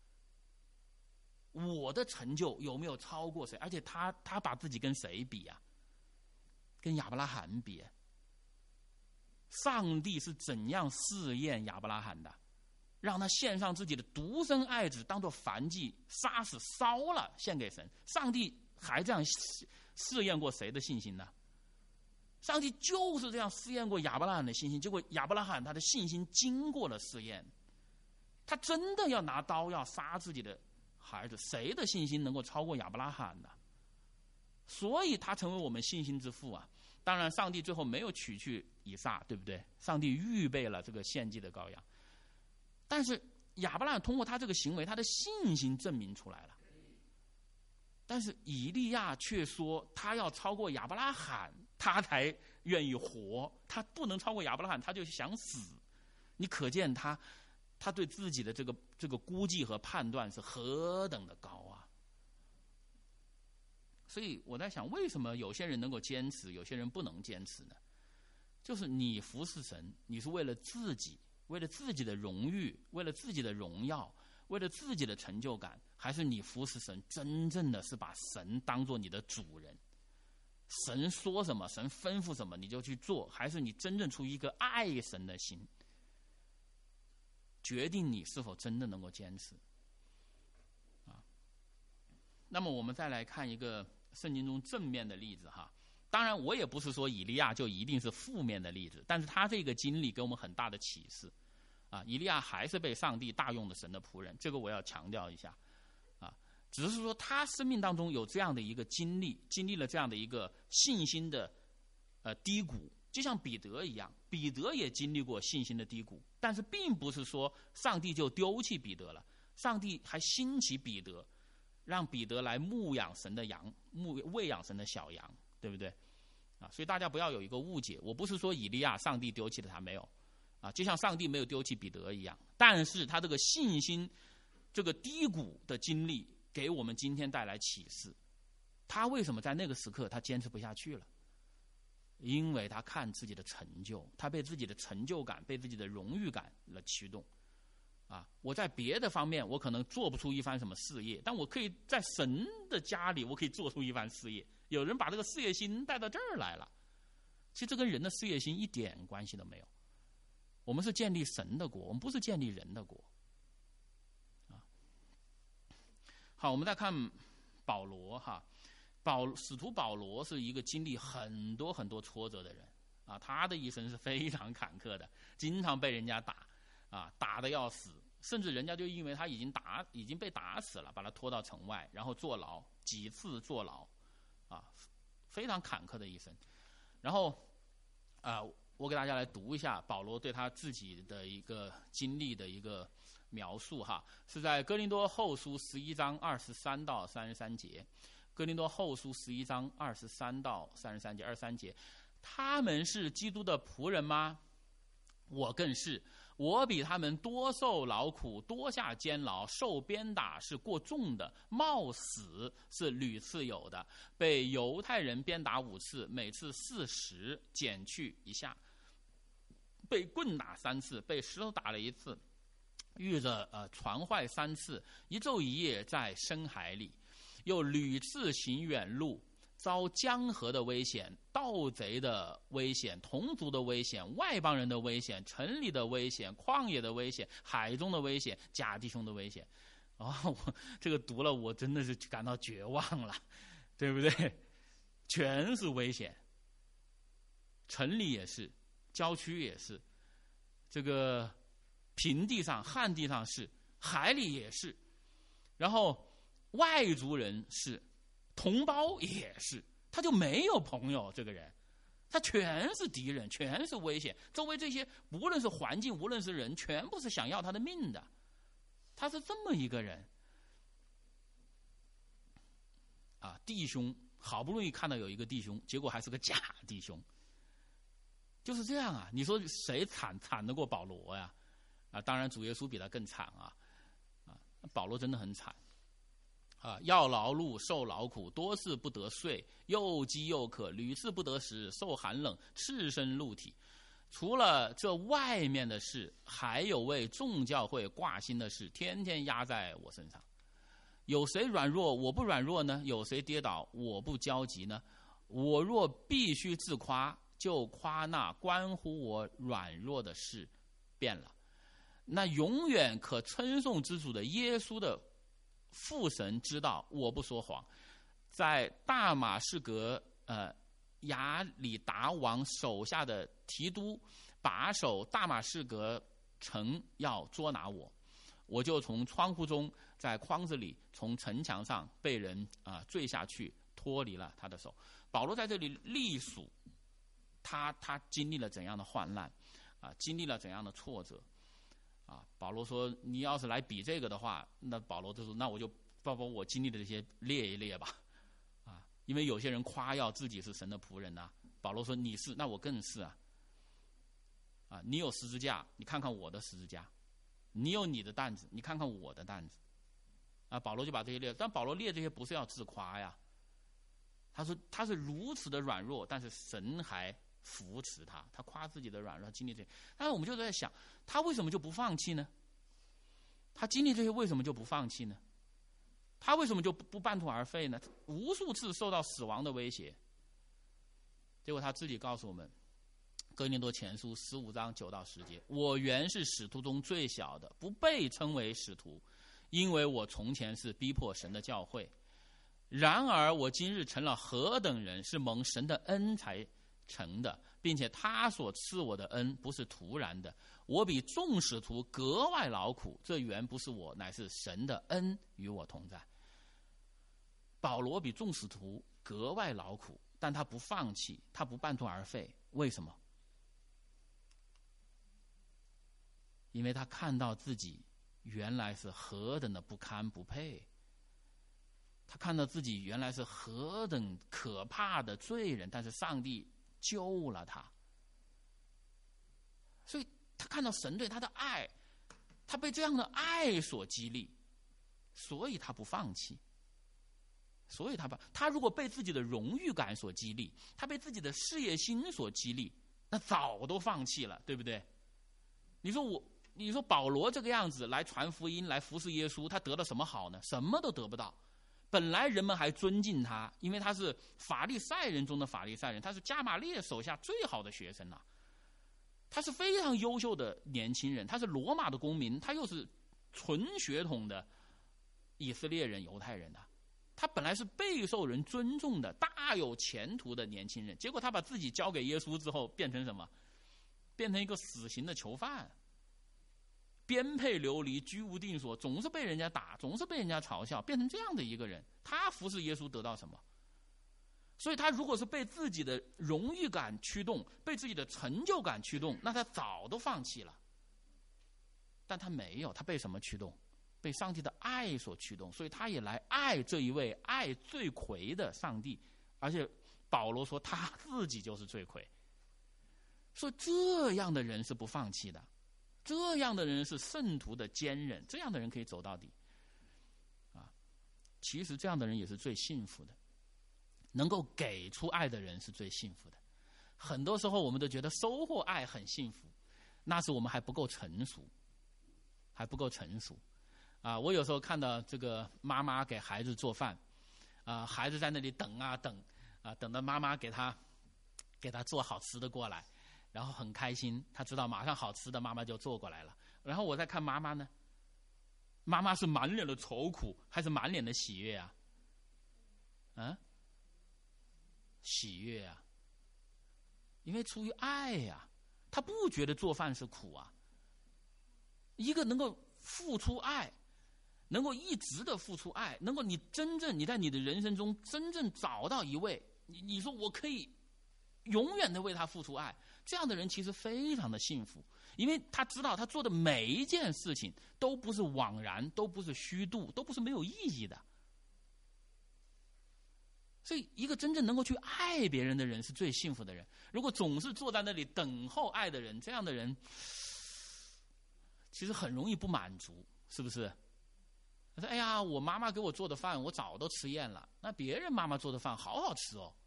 我的成就有没有超过谁？而且他他把自己跟谁比啊？跟亚伯拉罕比。上帝是怎样试验亚伯拉罕的？让他献上自己的独生爱子，当作燔祭，杀死烧了献给神。上帝还这样试验过谁的信心呢？上帝就是这样试验过亚伯拉罕的信心，结果亚伯拉罕他的信心经过了试验，他真的要拿刀要杀自己的孩子，谁的信心能够超过亚伯拉罕呢？所以他成为我们信心之父啊！ 当然，上帝最后没有取去以撒，对不对？上帝预备了这个献祭的羔羊，但是亚伯拉罕通过他这个行为，他的信心证明出来了。但是以利亚却说，他要超过亚伯拉罕，他才愿意活，他不能超过亚伯拉罕，他就想死。你可见他，他对自己的这个这个估计和判断是何等的高啊！所以我在想，为什么有些人能够坚持，有些人不能坚持呢？就是你服侍神，你是为了自己，为了自己的荣誉，为了自己的荣耀，为了自己的成就感，还是你服侍神真正的是把神当作你的主人？神说什么，神吩咐什么你就去做，还是你真正出于一个爱神的心，决定你是否真的能够坚持啊？那么我们再来看一个圣经中正面的例子哈。当然我也不是说以利亚就一定是负面的例子，但是他这个经历给我们很大的启示啊。以利亚还是被上帝大用的神的仆人，这个我要强调一下啊。只是说他生命当中有这样的一个经历，经历了这样的一个信心的呃低谷，就像彼得一样，彼得也经历过信心的低谷，但是并不是说上帝就丢弃彼得了，上帝还兴起彼得，让彼得来牧养神的羊，牧喂养神的小羊，对不对啊？所以大家不要有一个误解，我不是说以利亚上帝丢弃了他，没有啊，就像上帝没有丢弃彼得一样，但是他这个信心这个低谷的经历给我们今天带来启示。他为什么在那个时刻他坚持不下去了？因为他看自己的成就，他被自己的成就感，被自己的荣誉感来驱动啊！我在别的方面我可能做不出一番什么事业，但我可以在神的家里我可以做出一番事业。有人把这个事业心带到这儿来了，其实这跟人的事业心一点关系都没有。我们是建立神的国，我们不是建立人的国啊。好，我们再看保罗哈。保使徒保罗是一个经历很多很多挫折的人啊，他的一生是非常坎坷的，经常被人家打啊，打得要死，甚至人家就因为他已经打已经被打死了，把他拖到城外，然后坐牢，几次坐牢啊，非常坎坷的一生。然后啊，我给大家来读一下保罗对他自己的一个经历的一个描述哈，是在哥林多后书十一章二十三到三十三节。哥林多后书十一章二十三到三十三节，二十三节，他们是基督的仆人吗？我更是，我比他们多受劳苦，多下监牢，受鞭打是过重的，冒死是屡次有的，被犹太人鞭打五次，每次四十，减去一下，被棍打三次，被石头打了一次，遇着呃船坏三次，一昼一夜在深海里。又屡次行远路，遭江河的危险，盗贼的危险，同族的危险，外邦人的危险，城里的危险，旷野的危险，海中的危险，假弟兄的危险。哦，我这个读了我真的是感到绝望了，对不对？全是危险，城里也是，郊区也是，这个平地上旱地上是，海里也是，然后外族人是，同胞也是，他就没有朋友，这个人他全是敌人，全是危险，周围这些无论是环境无论是人，全部是想要他的命的，他是这么一个人啊。弟兄好不容易看到有一个弟兄，结果还是个假弟兄，就是这样啊。你说谁惨惨得过保罗呀？啊，当然主耶稣比他更惨啊啊，保罗真的很惨啊，要劳碌，受劳苦，多次不得睡，又饥又渴，屡次不得食，受寒冷，赤身露体。除了这外面的事，还有为众教会挂心的事，天天压在我身上。有谁软弱，我不软弱呢？有谁跌倒，我不焦急呢？我若必须自夸，就夸那关乎我软弱的事变了。那永远可称颂之主的耶稣的父神知道我不说谎。在大马士革呃亚里达王手下的提督把守大马士革城，要捉拿我，我就从窗户中，在筐子里，从城墙上被人啊、呃、坠下去，脱离了他的手。保罗在这里隶属他他经历了怎样的患难啊，经历了怎样的挫折啊。保罗说你要是来比这个的话，那保罗就说那我就把我经历的这些列一列吧啊，因为有些人夸耀自己是神的仆人呐、啊，保罗说你是，那我更是啊啊，你有十字架，你看看我的十字架，你有你的担子，你看看我的担子啊。保罗就把这些列，但保罗列这些不是要自夸呀，他说他是如此的软弱，但是神还扶持他，他夸自己的软弱，经历这些。但是我们就在想，他为什么就不放弃呢？他经历这些为什么就不放弃呢？他为什么就不半途而废呢？无数次受到死亡的威胁，结果他自己告诉我们，哥林多前书十五章九到十节，我原是使徒中最小的，不被称为使徒，因为我从前是逼迫神的教会。然而我今日成了何等人，是蒙神的恩才成的，并且他所赐我的恩不是突然的，我比众使徒格外劳苦，这原不是我，乃是神的恩与我同在。保罗比众使徒格外劳苦，但他不放弃，他不半途而废。为什么？因为他看到自己原来是何等的不堪不配，他看到自己原来是何等可怕的罪人，但是上帝救了他，所以他看到神对他的爱，他被这样的爱所激励，所以他不放弃。所以他把他如果被自己的荣誉感所激励，他被自己的事业心所激励，那早都放弃了，对不对？你说我，你说保罗这个样子来传福音，来服侍耶稣，他得到什么好呢？什么都得不到。本来人们还尊敬他，因为他是法利赛人中的法利赛人，他是加玛列手下最好的学生啊，他是非常优秀的年轻人，他是罗马的公民，他又是纯血统的以色列人、犹太人啊，他本来是备受人尊重的、大有前途的年轻人，结果他把自己交给耶稣之后，变成什么？变成一个死刑的囚犯，颠沛流离，居无定所，总是被人家打，总是被人家嘲笑，变成这样的一个人，他服侍耶稣得到什么？所以他如果是被自己的荣誉感驱动，被自己的成就感驱动，那他早都放弃了。但他没有，他被什么驱动？被上帝的爱所驱动，所以他也来爱这一位爱罪魁的上帝。而且保罗说他自己就是罪魁，所以这样的人是不放弃的，这样的人是圣徒的坚韧，这样的人可以走到底啊。其实这样的人也是最幸福的，能够给出爱的人是最幸福的。很多时候我们都觉得收获爱很幸福，那是我们还不够成熟，还不够成熟啊。我有时候看到这个妈妈给孩子做饭啊，孩子在那里等啊等啊，等到妈妈给他给他做好吃的过来，然后很开心，他知道马上好吃的妈妈就做过来了。然后我再看妈妈呢，妈妈是满脸的愁苦还是满脸的喜悦啊？啊，喜悦啊，因为出于爱呀、啊，他不觉得做饭是苦啊。一个能够付出爱，能够一直的付出爱，能够你真正你在你的人生中真正找到一位，你你说我可以永远的为他付出爱，这样的人其实非常的幸福，因为他知道他做的每一件事情都不是枉然，都不是虚度，都不是没有意义的。所以一个真正能够去爱别人的人是最幸福的人。如果总是坐在那里等候爱的人，这样的人其实很容易不满足，是不是？他说哎呀，我妈妈给我做的饭我早都吃厌了，那别人妈妈做的饭好好吃哦，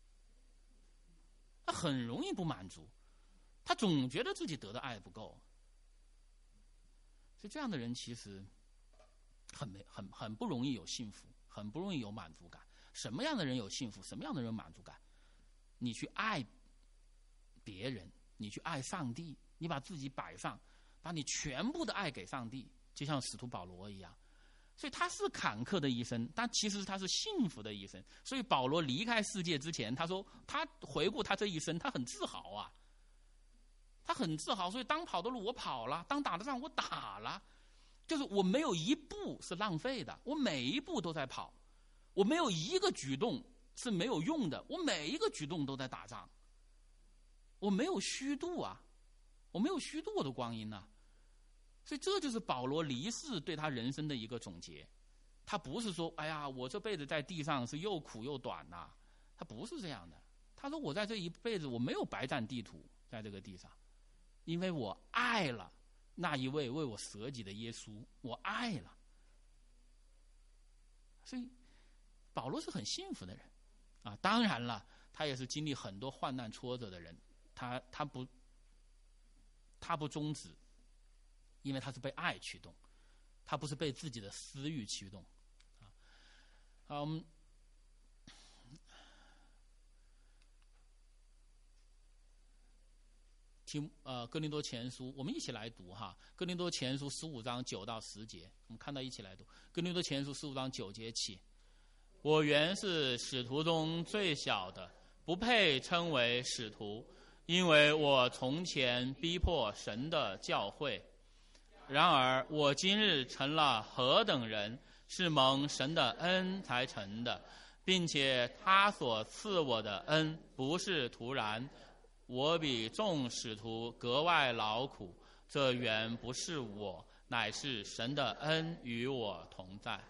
他很容易不满足，他总觉得自己得的爱不够。所以这样的人其实很没很很不容易有幸福，很不容易有满足感。什么样的人有幸福，什么样的人有满足感？你去爱别人，你去爱上帝，你把自己摆上，把你全部的爱给上帝，就像使徒保罗一样。所以他是坎坷的一生，但其实他是幸福的一生。所以保罗离开世界之前，他说他回顾他这一生，他很自豪啊，他很自豪。所以当跑的路我跑了，当打的仗我打了，就是我没有一步是浪费的，我每一步都在跑，我没有一个举动是没有用的，我每一个举动都在打仗。 我没有虚度啊，我没有虚度我的光阴呐、啊。所以这就是保罗离世对他人生的一个总结。他不是说，哎呀，我这辈子在地上是又苦又短呐、啊，他不是这样的。他说我在这一辈子我没有白占地土，在这个地上，因为我爱了那一位为我舍己的耶稣，我爱了。所以保罗是很幸福的人啊，当然了，他也是经历很多患难挫折的人，他他不他不终止，因为他是被爱驱动，他不是被自己的私欲驱动啊。嗯，提呃哥林多前书，我们一起来读哈。哥林多前书十五章九到十节，我们看到一起来读。哥林多前书十五章九节起，我原是使徒中最小的，不配称为使徒，因为我从前逼迫神的教会。然而我今日成了何等人，是蒙神的恩才成的，并且他所赐我的恩不是徒然。我比众使徒格外劳苦，这原不是我，乃是神的恩与我同在。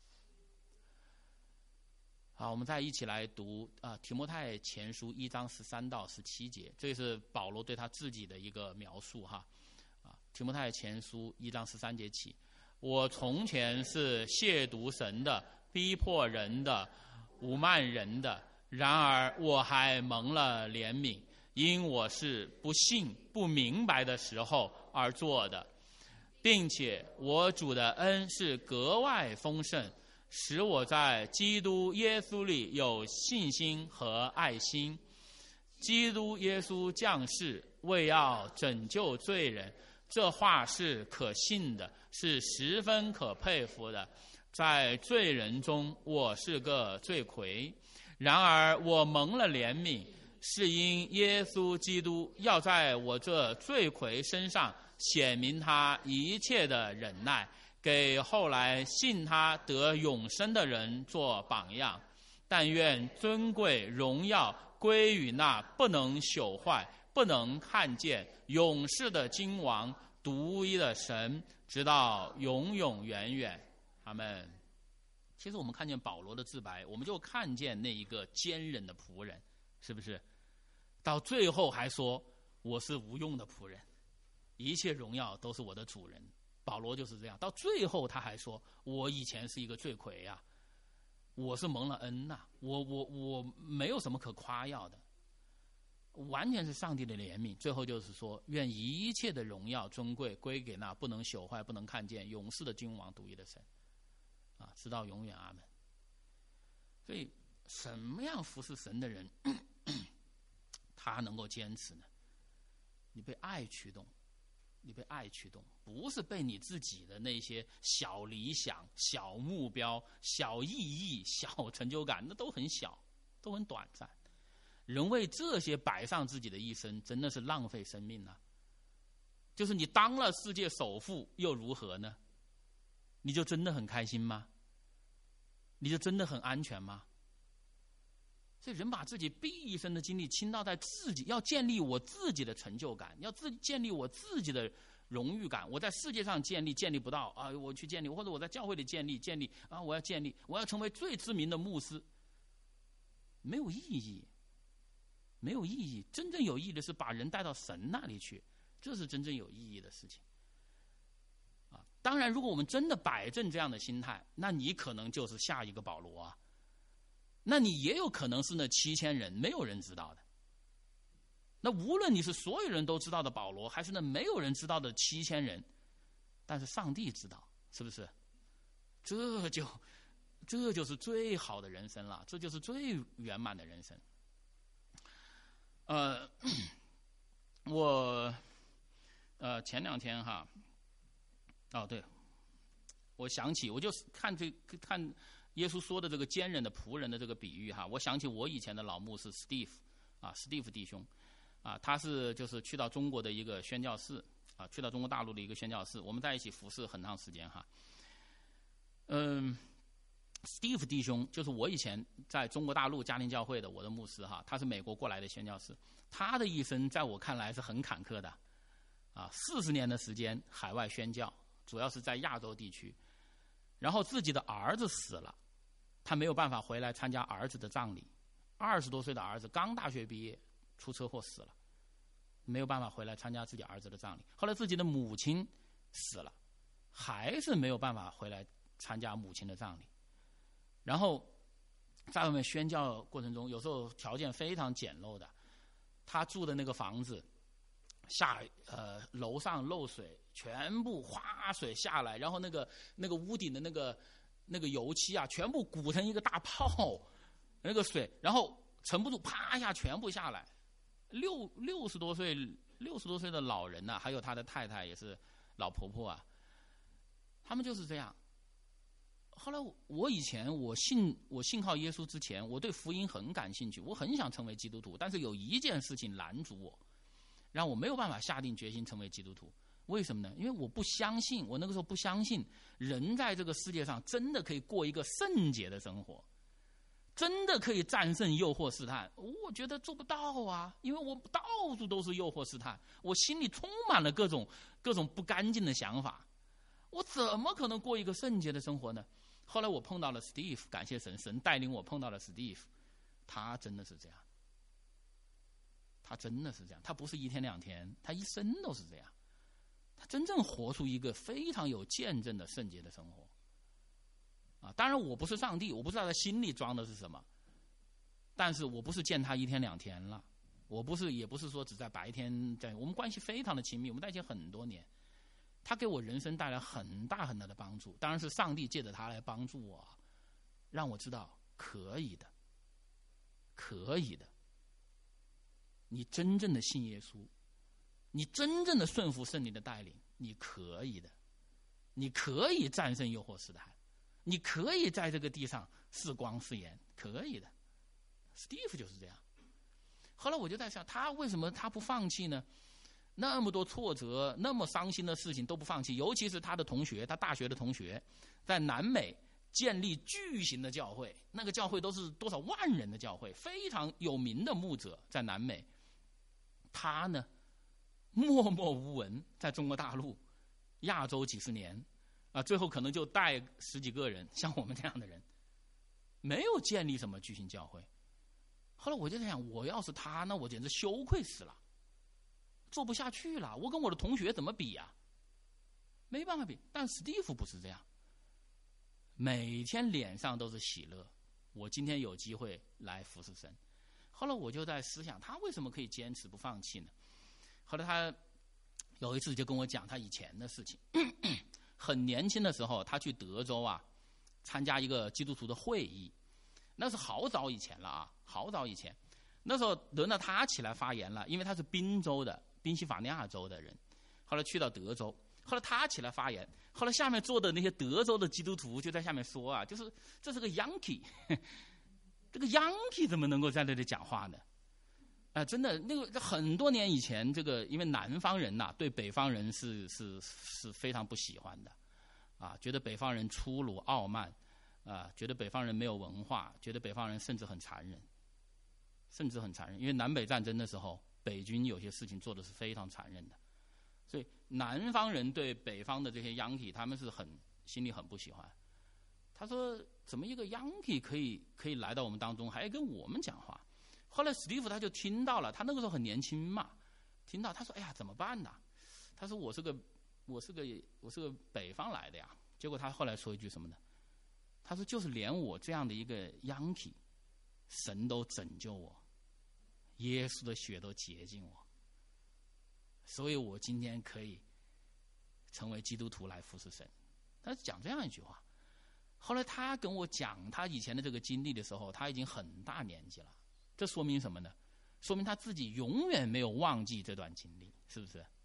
好，我们再一起来读啊，提摩太前书一章十三到十七节，这是保罗对他自己的一个描述哈。啊，提摩太前书一章十三节起，我从前是亵渎神的，逼迫人的，侮慢人的，然而我还蒙了怜悯，因我是不信不明白的时候而做的，并且我主的恩是格外丰盛，使我在基督耶稣里有信心和爱心。基督耶稣降世为要拯救罪人，这话是可信的，是十分可佩服的。在罪人中我是个罪魁，然而我蒙了怜悯，是因耶稣基督要在我这罪魁身上显明他一切的忍耐，给后来信他得永生的人做榜样。但愿尊贵荣耀归于那不能朽坏、不能看见、永世的君王、独一的神，直到永永远远。阿们。其实我们看见保罗的自白，我们就看见那一个坚忍的仆人，是不是？到最后还说我是无用的仆人，一切荣耀都是我的主人。保罗就是这样，到最后他还说我以前是一个罪魁啊，我是蒙了恩呐、啊，我我我没有什么可夸耀的，完全是上帝的怜悯。最后就是说，愿一切的荣耀尊贵归给那不能朽坏、不能看见、永世的君王、独一的神啊，直到永远。阿们。所以什么样服侍神的人他能够坚持呢？你被爱驱动，你被爱驱动，不是被你自己的那些小理想、小目标、小意义、小成就感，那都很小，都很短暂。人为这些摆上自己的一生，真的是浪费生命啊！就是你当了世界首富又如何呢？你就真的很开心吗？你就真的很安全吗？所以人把自己毕一生的精力倾倒在自己，要建立我自己的成就感，要自建立我自己的荣誉感。我在世界上建立建立不到啊，我去建立，或者我在教会里建立建立啊，我要建立，我要成为最知名的牧师，没有意义，没有意义。真正有意义的是把人带到神那里去，这是真正有意义的事情。啊，当然，如果我们真的摆正这样的心态，那你可能就是下一个保罗啊。那你也有可能是那七千人没有人知道的。那无论你是所有人都知道的保罗，还是那没有人知道的七千人，但是上帝知道，是不是？这就这就是最好的人生了，这就是最圆满的人生。呃，我呃前两天哈，哦对，我想起我就看这看。耶稣说的这个坚忍的仆人的这个比喻哈，我想起我以前的老牧师 Steve 啊 ，Steve 弟兄啊，他是就是去到中国的一个宣教士啊，去到中国大陆的一个宣教士，我们在一起服侍很长时间哈。嗯， Steve 弟兄就是我以前在中国大陆家庭教会的我的牧师哈，他是美国过来的宣教士，他的一生在我看来是很坎坷的，啊，四十年的时间海外宣教，主要是在亚洲地区，然后自己的儿子死了，他没有办法回来参加儿子的葬礼，二十多岁的儿子刚大学毕业，出车祸死了，没有办法回来参加自己儿子的葬礼。后来自己的母亲死了，还是没有办法回来参加母亲的葬礼。然后在外面宣教过程中，有时候条件非常简陋的，他住的那个房子下呃楼上漏水，全部哗水下来，然后那个那个屋顶的那个那个油漆啊，全部鼓成一个大泡，那个水，然后沉不住，啪一下全部下来。六六十多岁六十多岁的老人呐、啊，还有他的太太也是老婆婆啊，他们就是这样。后来我以前我信我信靠耶稣之前，我对福音很感兴趣，我很想成为基督徒，但是有一件事情拦住我，让我没有办法下定决心成为基督徒。为什么呢？因为我不相信，我那个时候不相信人在这个世界上真的可以过一个圣洁的生活，真的可以战胜诱惑试探。我觉得做不到啊，因为我到处都是诱惑试探，我心里充满了各种各种不干净的想法，我怎么可能过一个圣洁的生活呢？后来我碰到了 Steve， 感谢神，神带领我碰到了 Steve， 他真的是这样，他真的是这样，他不是一天两天，他一生都是这样，他真正活出一个非常有见证的圣洁的生活。啊，当然我不是上帝，我不知道他心里装的是什么，但是我不是见他一天两天了，我不是，也不是说只在白天在，我们关系非常的亲密，我们在一起很多年。他给我人生带来很大很大的帮助，当然是上帝借着他来帮助我，让我知道可以的，可以的。你真正的信耶稣，你真正的顺服圣灵的带领，你可以的，你可以战胜诱惑试探，你可以在这个地上是光是盐，可以的。Steve 就是这样。后来我就在想，他为什么他不放弃呢？那么多挫折，那么伤心的事情都不放弃，尤其是他的同学，他大学的同学，在南美建立巨型的教会，那个教会都是多少万人的教会，非常有名的牧者在南美。他呢，默默无闻，在中国大陆、亚洲几十年，啊，最后可能就带十几个人，像我们这样的人，没有建立什么巨型教会。后来我就在想，我要是他，那我简直羞愧死了。做不下去了，我跟我的同学怎么比呀、啊？没办法比。但史蒂夫不是这样，每天脸上都是喜乐。我今天有机会来服侍神。后来我就在思想，他为什么可以坚持不放弃呢？后来他有一次就跟我讲他以前的事情。很年轻的时候，他去德州啊，参加一个基督徒的会议，那是好早以前了啊，好早以前。那时候轮到他起来发言了，因为他是宾州的。宾夕法尼亚州的人，后来去到德州，后来他起来发言，后来下面坐的那些德州的基督徒就在下面说啊，就是这是个 Yankee， 这个 Yankee 怎么能够在这里讲话呢？啊、呃，真的，那个很多年以前，这个因为南方人呐、啊、对北方人是是是非常不喜欢的，啊，觉得北方人粗鲁傲慢，啊，觉得北方人没有文化，觉得北方人甚至很残忍，甚至很残忍，因为南北战争的时候。北军有些事情做的是非常残忍的，所以南方人对北方的这些 Yankee 他们是很心里很不喜欢。他说怎么一个 Yankee 可以可以来到我们当中还跟我们讲话？后来史蒂夫他就听到了，他那个时候很年轻嘛，听到他说哎呀怎么办呢？他说我是个我是个我是个北方来的呀。结果他后来说一句什么呢？他说就是连我这样的一个 Yankee 神都拯救我，耶稣的血都洁净我，所以我今天可以成为基督徒来服侍神。他讲这样一句话。后来他跟我讲他以前的这个经历的时候，他已经很大年纪了。这说明什么呢？说明他自己永远没有忘记这段经历，是不是？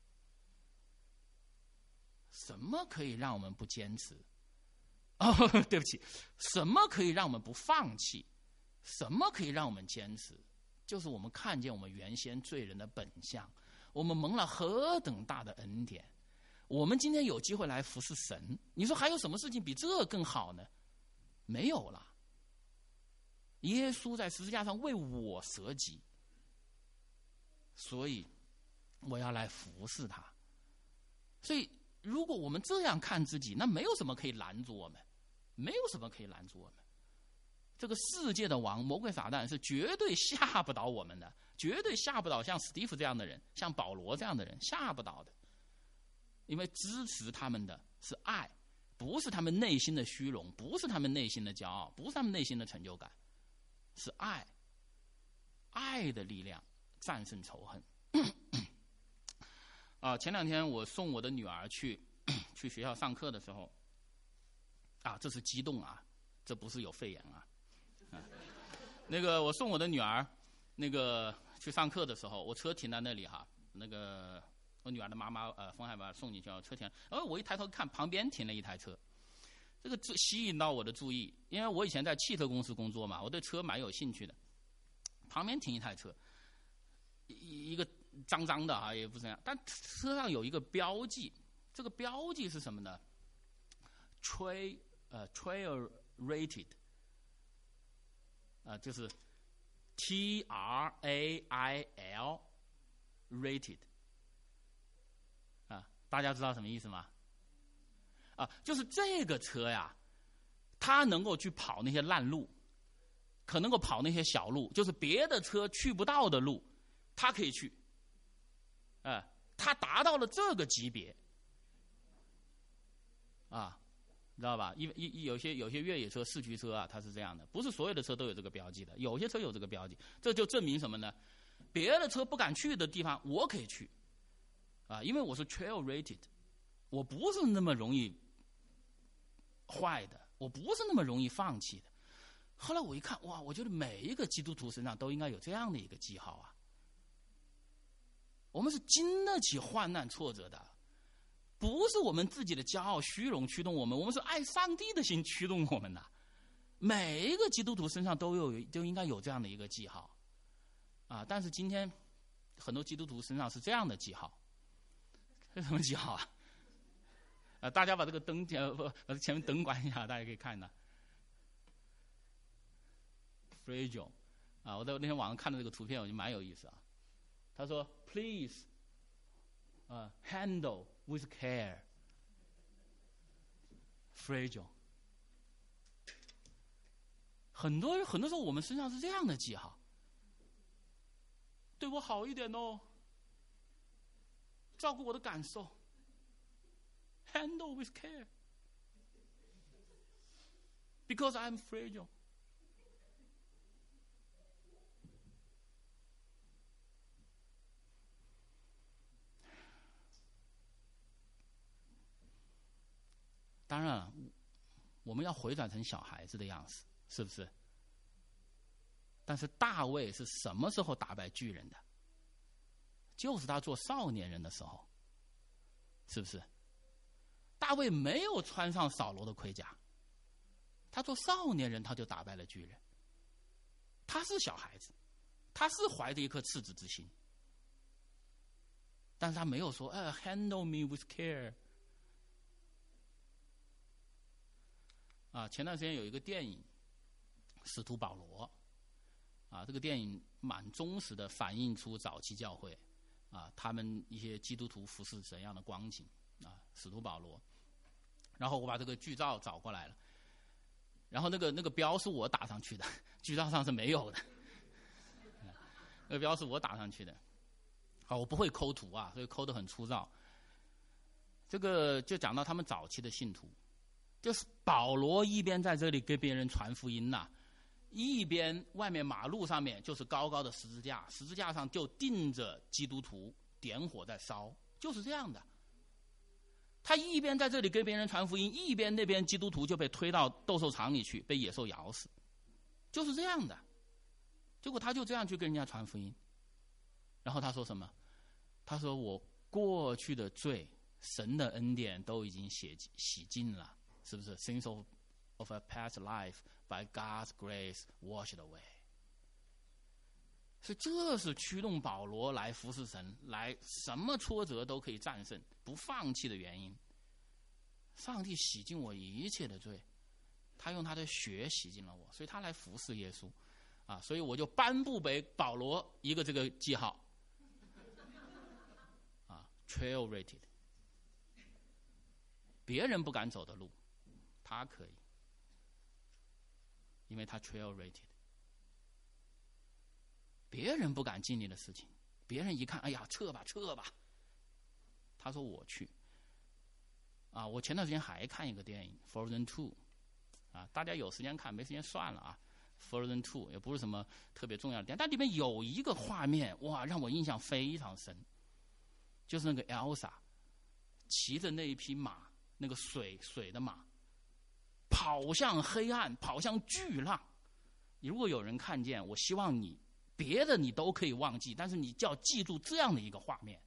什么可以让我们不坚持？哦，对不起，什么可以让我们不放弃？什么可以让我们坚持？就是我们看见我们原先罪人的本相，我们蒙了何等大的恩典，我们今天有机会来服侍神，你说还有什么事情比这更好呢？ 没有了。耶稣在十字架上为我舍己，所以我要来服侍他。所以如果我们这样看自己，那没有什么可以拦阻我们，没有什么可以拦阻我们。这个世界的王魔鬼撒旦是绝对吓不倒我们的，绝对吓不倒像史蒂夫这样的人，像保罗这样的人，吓不倒的。因为支持他们的是爱，不是他们内心的虚荣，不是他们内心的骄傲，不是他们内心的成就感，是爱。爱的力量战胜仇恨。啊，前两天我送我的女儿去去学校上课的时候，啊，这是激动啊，这不是有肺炎啊。啊那个我送我的女儿，那个去上课的时候，我车停在那里哈，那个我女儿的妈妈呃，冯海把送进去，车停，然后我一抬头看，旁边停了一台车，这个吸引到我的注意，因为我以前在汽车公司工作嘛，我对车蛮有兴趣的。旁边停一台车，一一个脏脏的啊，也不是这样，但车上有一个标记，这个标记是什么呢 ？Trail 呃 Trail Rated 啊、呃，就是 T R A I L Rated 啊，大家知道什么意思吗？啊，就是这个车呀，它能够去跑那些烂路。可能够跑那些小路，就是别的车去不到的路，他可以去。哎、呃，他达到了这个级别，啊，你知道吧？因一有些有些越野车、四驱车啊，它是这样的，不是所有的车都有这个标记的，有些车有这个标记，这就证明什么呢？别的车不敢去的地方，我可以去，啊，因为我是 trail rated， 我不是那么容易坏的，我不是那么容易放弃的。后来我一看，哇，我觉得每一个基督徒身上都应该有这样的一个记号啊。我们是经得起患难挫折的，不是我们自己的骄傲虚荣驱动我们，我们是爱上帝的心驱动我们的。每一个基督徒身上都有，都应该有这样的一个记号啊。但是今天很多基督徒身上是这样的记号，是什么记号啊？啊，大家把这个灯呃不把前面灯关一下，大家可以看到。fragile 啊，我在那天网上看到这个图片，我觉得蛮有意思啊。他说 ，Please， 呃、uh, ，handle with care，fragile。很多很多时候我们身上是这样的记号，对我好一点哦，照顾我的感受 ，handle with care，because I'm fragile。当然了，我们要回转成小孩子的样子，是不是？但是大卫是什么时候打败巨人的？就是他做少年人的时候，是不是？大卫没有穿上扫罗的盔甲，他做少年人他就打败了巨人。他是小孩子，他是怀着一颗赤子之心，但是他没有说，呃 ，handle me with care。啊，前段时间有一个电影《使徒保罗》，啊，这个电影蛮忠实的反映出早期教会啊他们一些基督徒服侍怎样的光景啊，《使徒保罗》。然后我把这个剧照找过来了，然后那个那个标是我打上去的，剧照上是没有的，那个标是我打上去的。好，我不会抠图啊，所以抠得很粗糙。这个就讲到他们早期的信徒。就是保罗一边在这里给别人传福音呐、啊，一边外面马路上面就是高高的十字架，十字架上就钉着基督徒点火在烧，就是这样的。他一边在这里给别人传福音，一边那边基督徒就被推到斗兽场里去，被野兽咬死，就是这样的。结果他就这样去跟人家传福音，然后他说什么？他说我过去的罪，神的恩典都已经洗洗净了。是不是 ？Sins of of a past life by God's grace washed away。所以这是驱动保罗来服侍神，来什么挫折都可以战胜、不放弃的原因。上帝洗净我一切的罪， 他用他的血洗净了我，所以他来服侍耶稣，啊，所以我就颁布给保罗一个这个记号，啊 ，trail rated， 别人不敢走的路，他可以，因为他 trail rated。别人不敢经历的事情，别人一看，哎呀，撤吧，撤吧。他说我去。啊，我前段时间还看一个电影《Frozen Two》，啊，大家有时间看，没时间算了啊。《Frozen Two》也不是什么特别重要的电影，但里面有一个画面，哇，让我印象非常深，就是那个 Elsa 骑着那一匹马，那个水水的马，跑向黑暗，跑向巨浪。如果有人看见，我希望你。别的你都可以忘记，但是你就要记住这样的一个画面。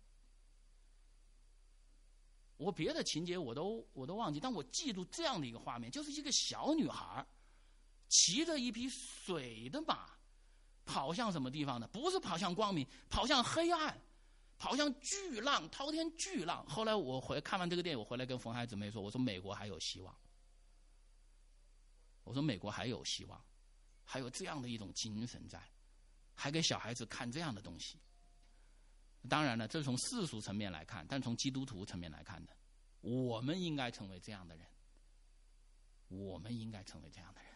我别的情节我都我都忘记，但我记住这样的一个画面，就是一个小女孩骑着一匹水的马，跑向什么地方呢？不是跑向光明，跑向黑暗，跑向巨浪，滔天巨浪。后来我回看完这个电影，我回来跟冯海姊妹说，我说美国还有希望，我说美国还有希望，还有这样的一种精神在。还给小孩子看这样的东西，当然了，这是从世俗层面来看，但从基督徒层面来看的，我们应该成为这样的人，我们应该成为这样的人。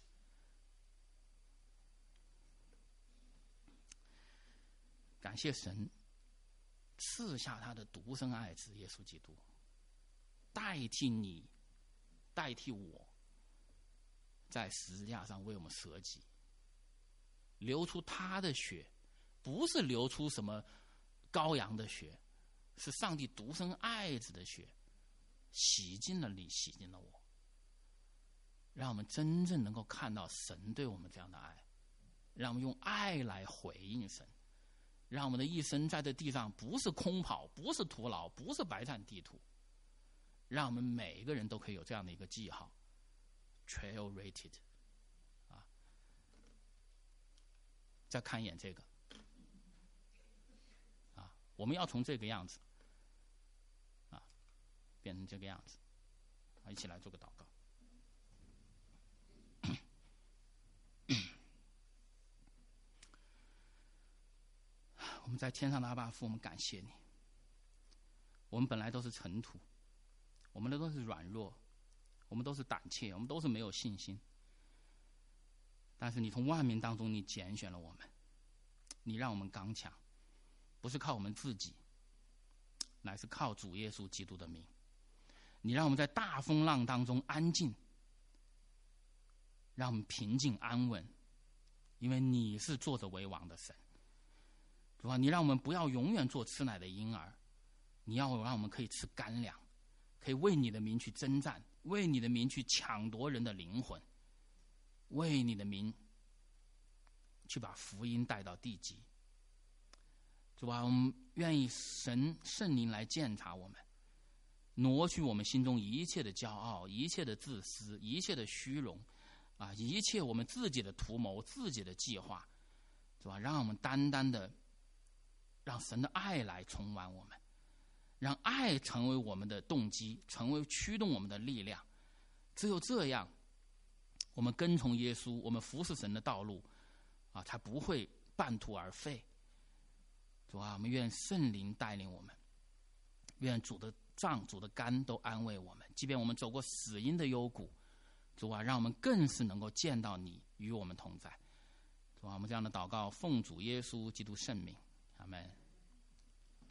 感谢神赐下他的独生爱子耶稣基督，代替你，代替我，在十字架上为我们舍己。流出他的血，不是流出什么羔羊的血，是上帝独生爱子的血，洗净了你，洗净了我，让我们真正能够看到神对我们这样的爱，让我们用爱来回应神，让我们的一生在这地上不是空跑，不是徒劳，不是白占地图，让我们每一个人都可以有这样的一个记号 ，trail rated。再看一眼这个，啊，我们要从这个样子，啊，变成这个样子，啊，一起来做个祷告。我们在天上的阿爸父，我们感谢你。我们本来都是尘土，我们的都是软弱，我们都是胆怯，我们都是没有信心。但是你从万民当中，你拣选了我们，你让我们刚强，不是靠我们自己，乃是靠主耶稣基督的名。你让我们在大风浪当中安静，让我们平静安稳，因为你是坐着为王的神。主啊，你让我们不要永远做吃奶的婴儿，你要让我们可以吃干粮，可以为你的名去征战，为你的名去抢夺人的灵魂，为你的名去把福音带到地极。主啊，我们愿意神圣灵来鉴察我们，挪去我们心中一切的骄傲，一切的自私，一切的虚荣，啊，一切我们自己的图谋，自己的计划，是吧？让我们单单的让神的爱来充满我们，让爱成为我们的动机，成为驱动我们的力量。只有这样，我们跟从耶稣，我们服侍神的道路啊，才不会半途而废。主啊，我们愿圣灵带领我们，愿主的杖、主的竿都安慰我们。即便我们走过死荫的幽谷，主啊，让我们更是能够见到你与我们同在。主啊，我们这样的祷告，奉主耶稣基督圣名，阿们。